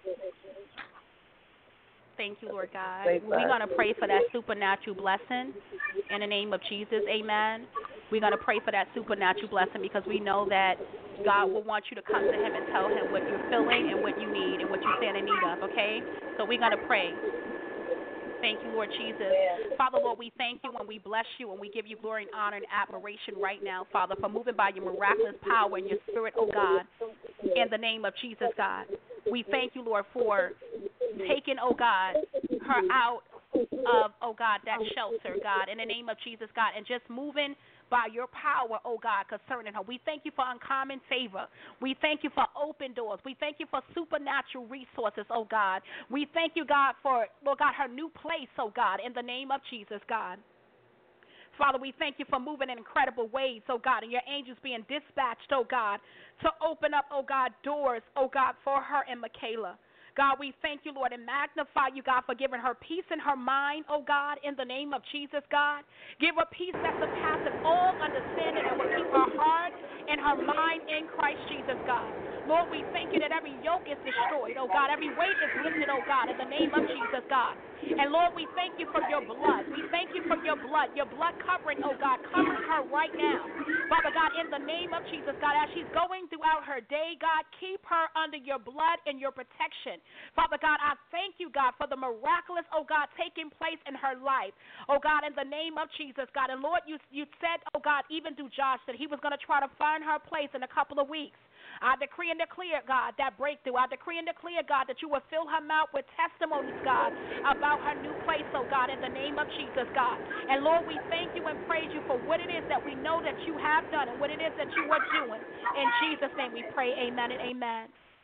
Thank you, Lord God. Thank We're God. going to pray for that supernatural blessing in the name of Jesus. Amen. We're going to pray for that supernatural blessing because we know that God will want you to come to him and tell him what you're feeling and what you need and what you stand in need of, okay? So we're going to pray. Thank you, Lord Jesus. Father, Lord, we thank you and we bless you and we give you glory and honor and admiration right now, Father, for moving by your miraculous power and your spirit, oh God, in the name of Jesus, God. We thank you, Lord, for taking, oh God, her out of, oh God, that shelter, God, in the name of Jesus, God, and just moving by your power, oh God, concerning her. We thank you for uncommon favor. We thank you for open doors. We thank you for supernatural resources, oh God. We thank you, God, for, Lord God, her new place, oh God, in the name of Jesus, God. Father, we thank you for moving in incredible ways, oh God, and your angels being dispatched, oh God, to open up, oh God, doors, oh God, for her and Michaela. God, we thank you, Lord, and magnify you, God, for giving her peace in her mind, oh God, in the name of Jesus, God. Give her peace that surpasses all understanding and will keep her heart and her mind in Christ Jesus, God. Lord, we thank you that every yoke is destroyed, oh God. Every weight is lifted, oh God, in the name of Jesus, God. And Lord, we thank you for your blood. We thank you for your blood, your blood covering, oh God, covering her right now. Father God, in the name of Jesus, God, as she's going throughout her day, God, keep her under your blood and your protection. Father God, I thank you, God, for the miraculous, oh God, taking place in her life. Oh God, in the name of Jesus, God. And Lord, you, you said, oh God, even through Josh, that he was going to try to find her place in a couple of weeks. I decree and declare, God, that breakthrough. I decree and declare, God, that you will fill her mouth with testimonies, God, about her new place, oh God, in the name of Jesus, God. And Lord, we thank you and praise you for what it is that we know that you have done and what it is that you are doing. In Jesus' name we pray, amen and amen.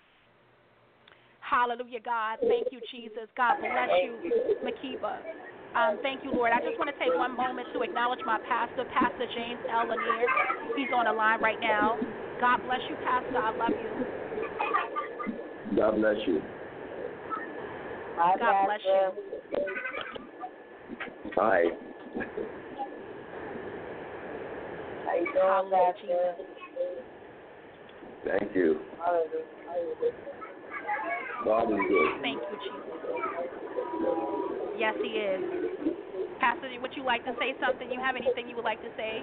Hallelujah, God. Thank you, Jesus. God bless you, Makiba. Um, thank you, Lord. I just want to take one moment to acknowledge my pastor, Pastor James L. Lanier. He's on the line right now. God bless you, Pastor. I love you. God bless you. God bless you. Hi. How you doing, Pastor? Thank you. God is good. Thank you, Jesus. Yes, he is. Pastor, would you like to say something? You have anything you would like to say?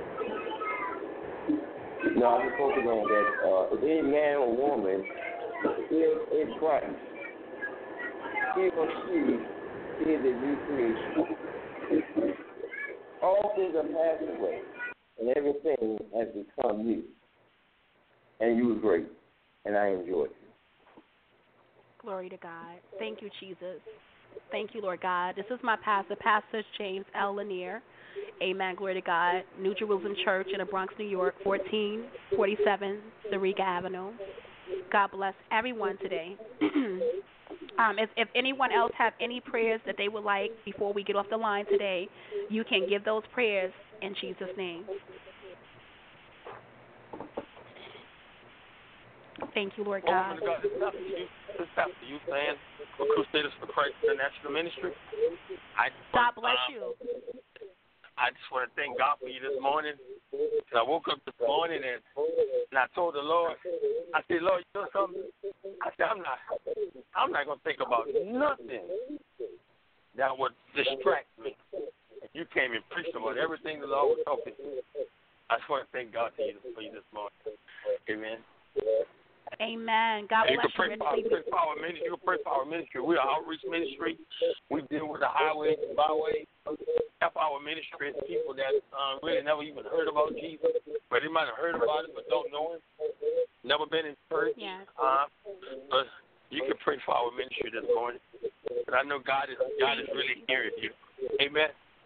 No, I'm just focusing on that. Uh, if any man or woman is in Christ, he or she is a new creation. All things are passed away, and everything has become new. And you were great, and I enjoyed it. Glory to God. Thank you, Jesus. Thank you, Lord God. This is my pastor, Pastor James L. Lanier. Amen. Glory to God. New Jerusalem Church in the Bronx, New York, fourteen forty-seven Sariga Avenue. God bless everyone today. um, if, if anyone else have any prayers that they would like before we get off the line today, you can give those prayers in Jesus' name. Thank you, Lord Oh, God. woman of God, this Pastor you, this Pastor you saying for Crusaders for Christ International Ministry. I God bless um, you. I just want to thank God for you this morning. Cause I woke up this morning and, and I told the Lord, I said, Lord, you know something? I said, I'm not, I'm not gonna think about nothing that would distract me. And you came and preached about everything the Lord was talking to. I just want to thank God for you, for you this morning. Amen. Amen. God you bless can pray you. For our, pray for our ministry. You can pray for our ministry. We're an outreach ministry. We deal with the highways and byways. Help our ministry is people that um, really never even heard about Jesus, but they might have heard about it but don't know him. Never been in church. Yes. Uh, but you can pray for our ministry this morning. But I know God is God is really hearing you. Amen.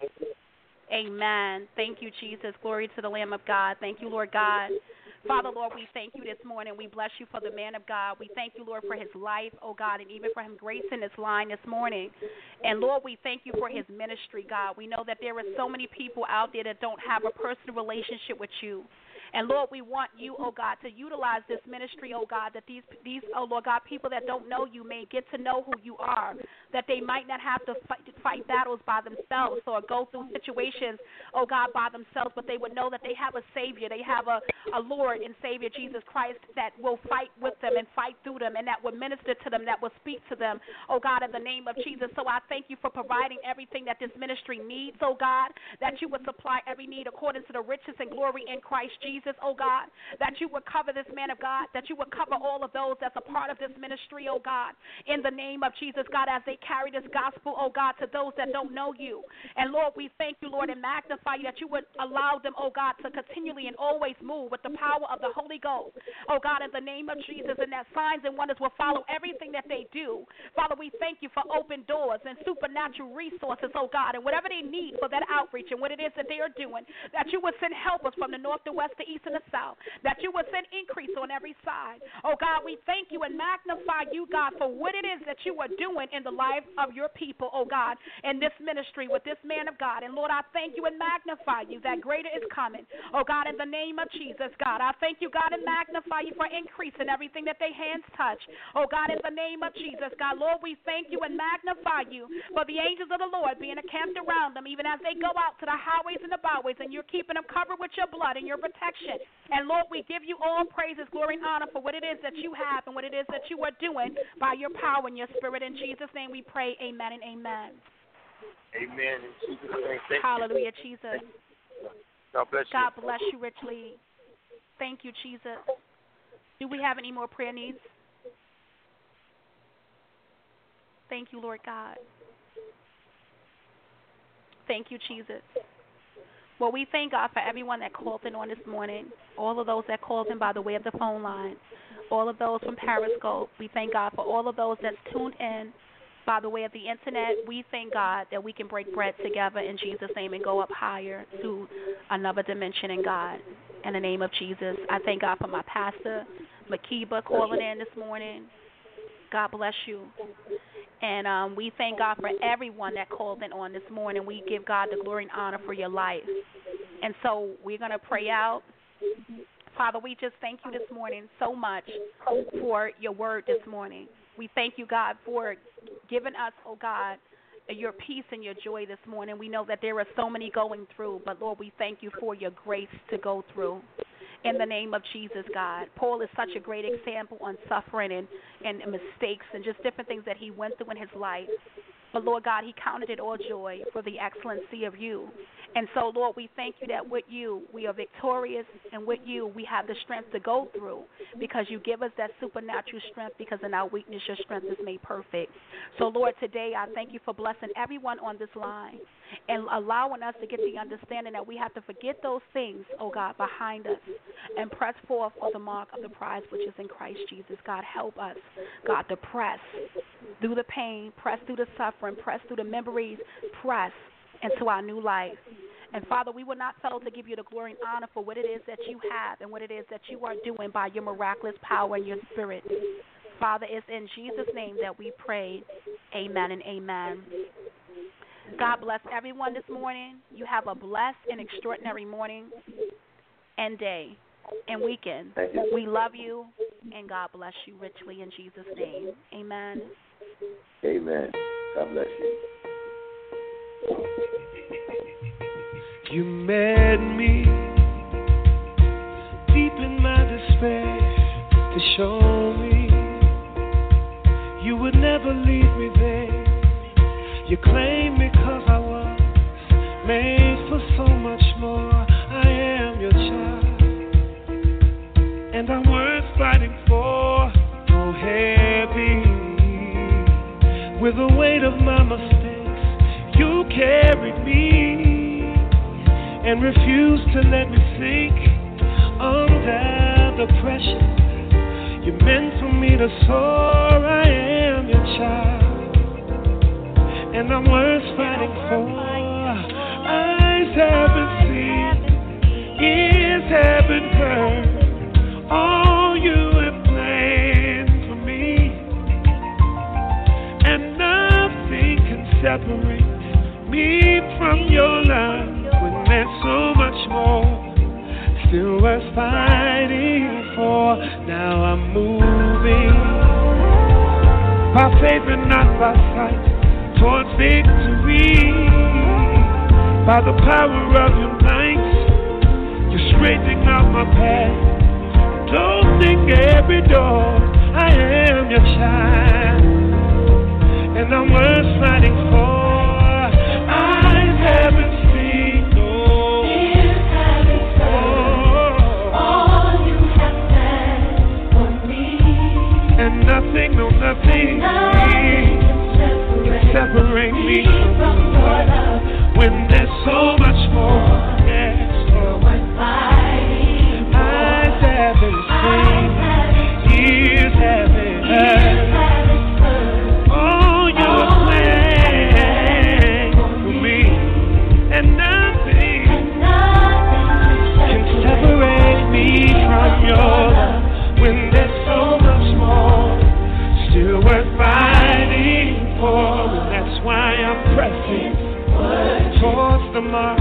Amen. Thank you, Jesus. Glory to the Lamb of God. Thank you, Lord God. Father, Lord, we thank you this morning. We bless you for the man of God. We thank you, Lord, for his life, oh God, and even for him gracing this line this morning. And, Lord, we thank you for his ministry, God. We know that there are so many people out there that don't have a personal relationship with you. And, Lord, we want you, oh God, to utilize this ministry, oh God, that these, these oh Lord God, people that don't know you may get to know who you are, that they might not have to fight, fight battles by themselves or go through situations, oh God, by themselves, but they would know that they have a Savior, they have a, a Lord and Savior, Jesus Christ, that will fight with them and fight through them and that will minister to them, that will speak to them, oh God, in the name of Jesus. So I thank you for providing everything that this ministry needs, oh God, that you would supply every need according to the riches and glory in Christ Jesus. Jesus, oh God, that you would cover this man of God, that you would cover all of those that's a part of this ministry, oh God, in the name of Jesus, God, as they carry this gospel, oh God, to those that don't know you. And Lord, we thank you, Lord, and magnify you that you would allow them, oh God, to continually and always move with the power of the Holy Ghost, oh God, in the name of Jesus, and that signs and wonders will follow everything that they do. Father, we thank you for open doors and supernatural resources, oh God, and whatever they need for that outreach and what it is that they are doing, that you would send helpers from the north, the west, the east, and the south, that you would send increase on every side. Oh God, we thank you and magnify you, God, for what it is that you are doing in the life of your people, oh God, in this ministry with this man of God. And Lord, I thank you and magnify you that greater is coming. Oh God, in the name of Jesus, God, I thank you, God, and magnify you for increase in everything that their hands touch. Oh God, in the name of Jesus, God, Lord, we thank you and magnify you for the angels of the Lord being encamped around them, even as they go out to the highways and the byways, and you're keeping them covered with your blood and your protection. And Lord, we give you all praises, glory, and honor for what it is that you have and what it is that you are doing by your power and your spirit. In Jesus' name we pray, amen and amen. Amen. In Jesus' name, thank Hallelujah, you. Jesus. God bless you. God bless you richly. Thank you, Jesus. Do we have any more prayer needs? Thank you, Lord God. Thank you, Jesus. Well, we thank God for everyone that called in on this morning, all of those that called in by the way of the phone line, all of those from Periscope. We thank God for all of those that's tuned in by the way of the internet. We thank God that we can break bread together in Jesus' name and go up higher to another dimension in God. In the name of Jesus, I thank God for my pastor, Makiba, calling in this morning. God bless you. And um, we thank God for everyone that called in on this morning. We give God the glory and honor for your life. And so we're going to pray out. Father, we just thank you this morning so much for your word this morning. We thank you, God, for giving us, oh God, your peace and your joy this morning. We know that there are so many going through, but Lord, we thank you for your grace to go through. In the name of Jesus, God. Paul is such a great example on suffering and, and mistakes and just different things that he went through in his life. But, Lord God, he counted it all joy for the excellency of you. And so, Lord, we thank you that with you we are victorious, and with you we have the strength to go through because you give us that supernatural strength, because in our weakness your strength is made perfect. So, Lord, today I thank you for blessing everyone on this line and allowing us to get the understanding that we have to forget those things, oh God, behind us and press forth for the mark of the prize which is in Christ Jesus. God, help us, God, to press through the pain, press through the suffering, press through the memories, press into our new life. And, Father, we will not fail to give you the glory and honor for what it is that you have and what it is that you are doing by your miraculous power and your spirit. Father, it's in Jesus' name that we pray. Amen and amen. God bless everyone this morning. You have a blessed and extraordinary morning and day and weekend. We love you. and God bless you richly in Jesus' name. Amen. Amen. God bless you. You met me deep in my despair to show me you would never leave me there. You claimed me 'cause I was made for so much more. I am your child, and I'm worth fighting for. So heavy with the weight of my mistakes, you carried me and refused to let me sink under the pressure you meant for me to soar. I am your child, and I'm worth fighting for. Eyes haven't seen, ears haven't heard all you have planned for me, and nothing can separate me from your love when there's so much more still worth fighting for. Now I'm moving by faith and not by sight towards victory. By the power of your might, you're straightening out my path. Don't think every door. I am your child, and I'm worth fighting for. Eyes haven't seen, no. Ears haven't heard all you have done for me, and nothing, no nothing, nothing can separate me from your love. When there's so much more, yes, still worth fighting for. Eyes haven't seen, ears haven't heard all your plans for me, and nothing can separate me from your love. When there's so much more, still worth fighting for. And that's why I'm pressing towards the mark,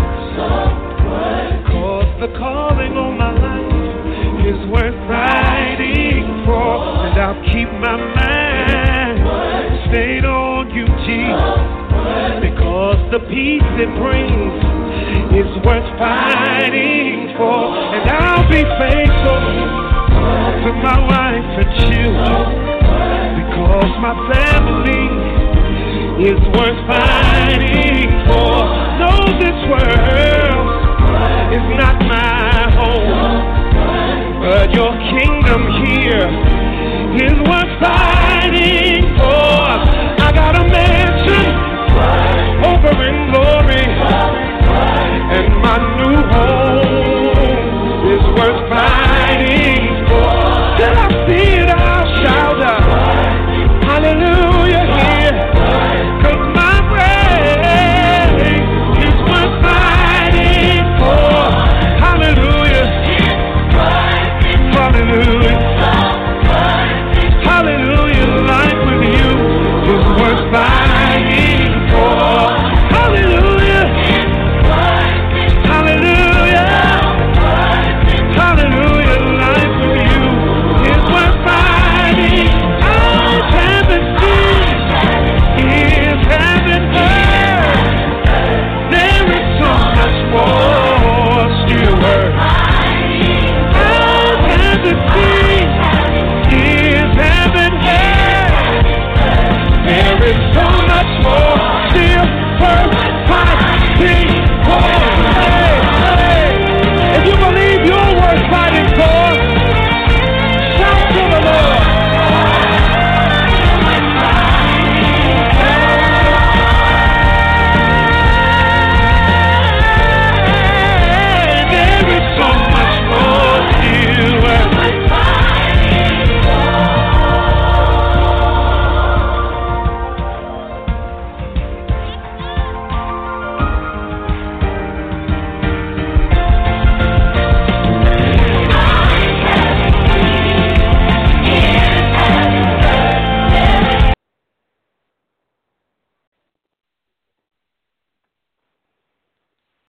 cause the calling on my life is worth fighting for. And I'll keep my mind stayed on you, Jesus, because the peace it brings is worth fighting for. And I'll be faithful to my wife and children, because my family is worth fighting for. No, this world is not my home, but your kingdom here is worth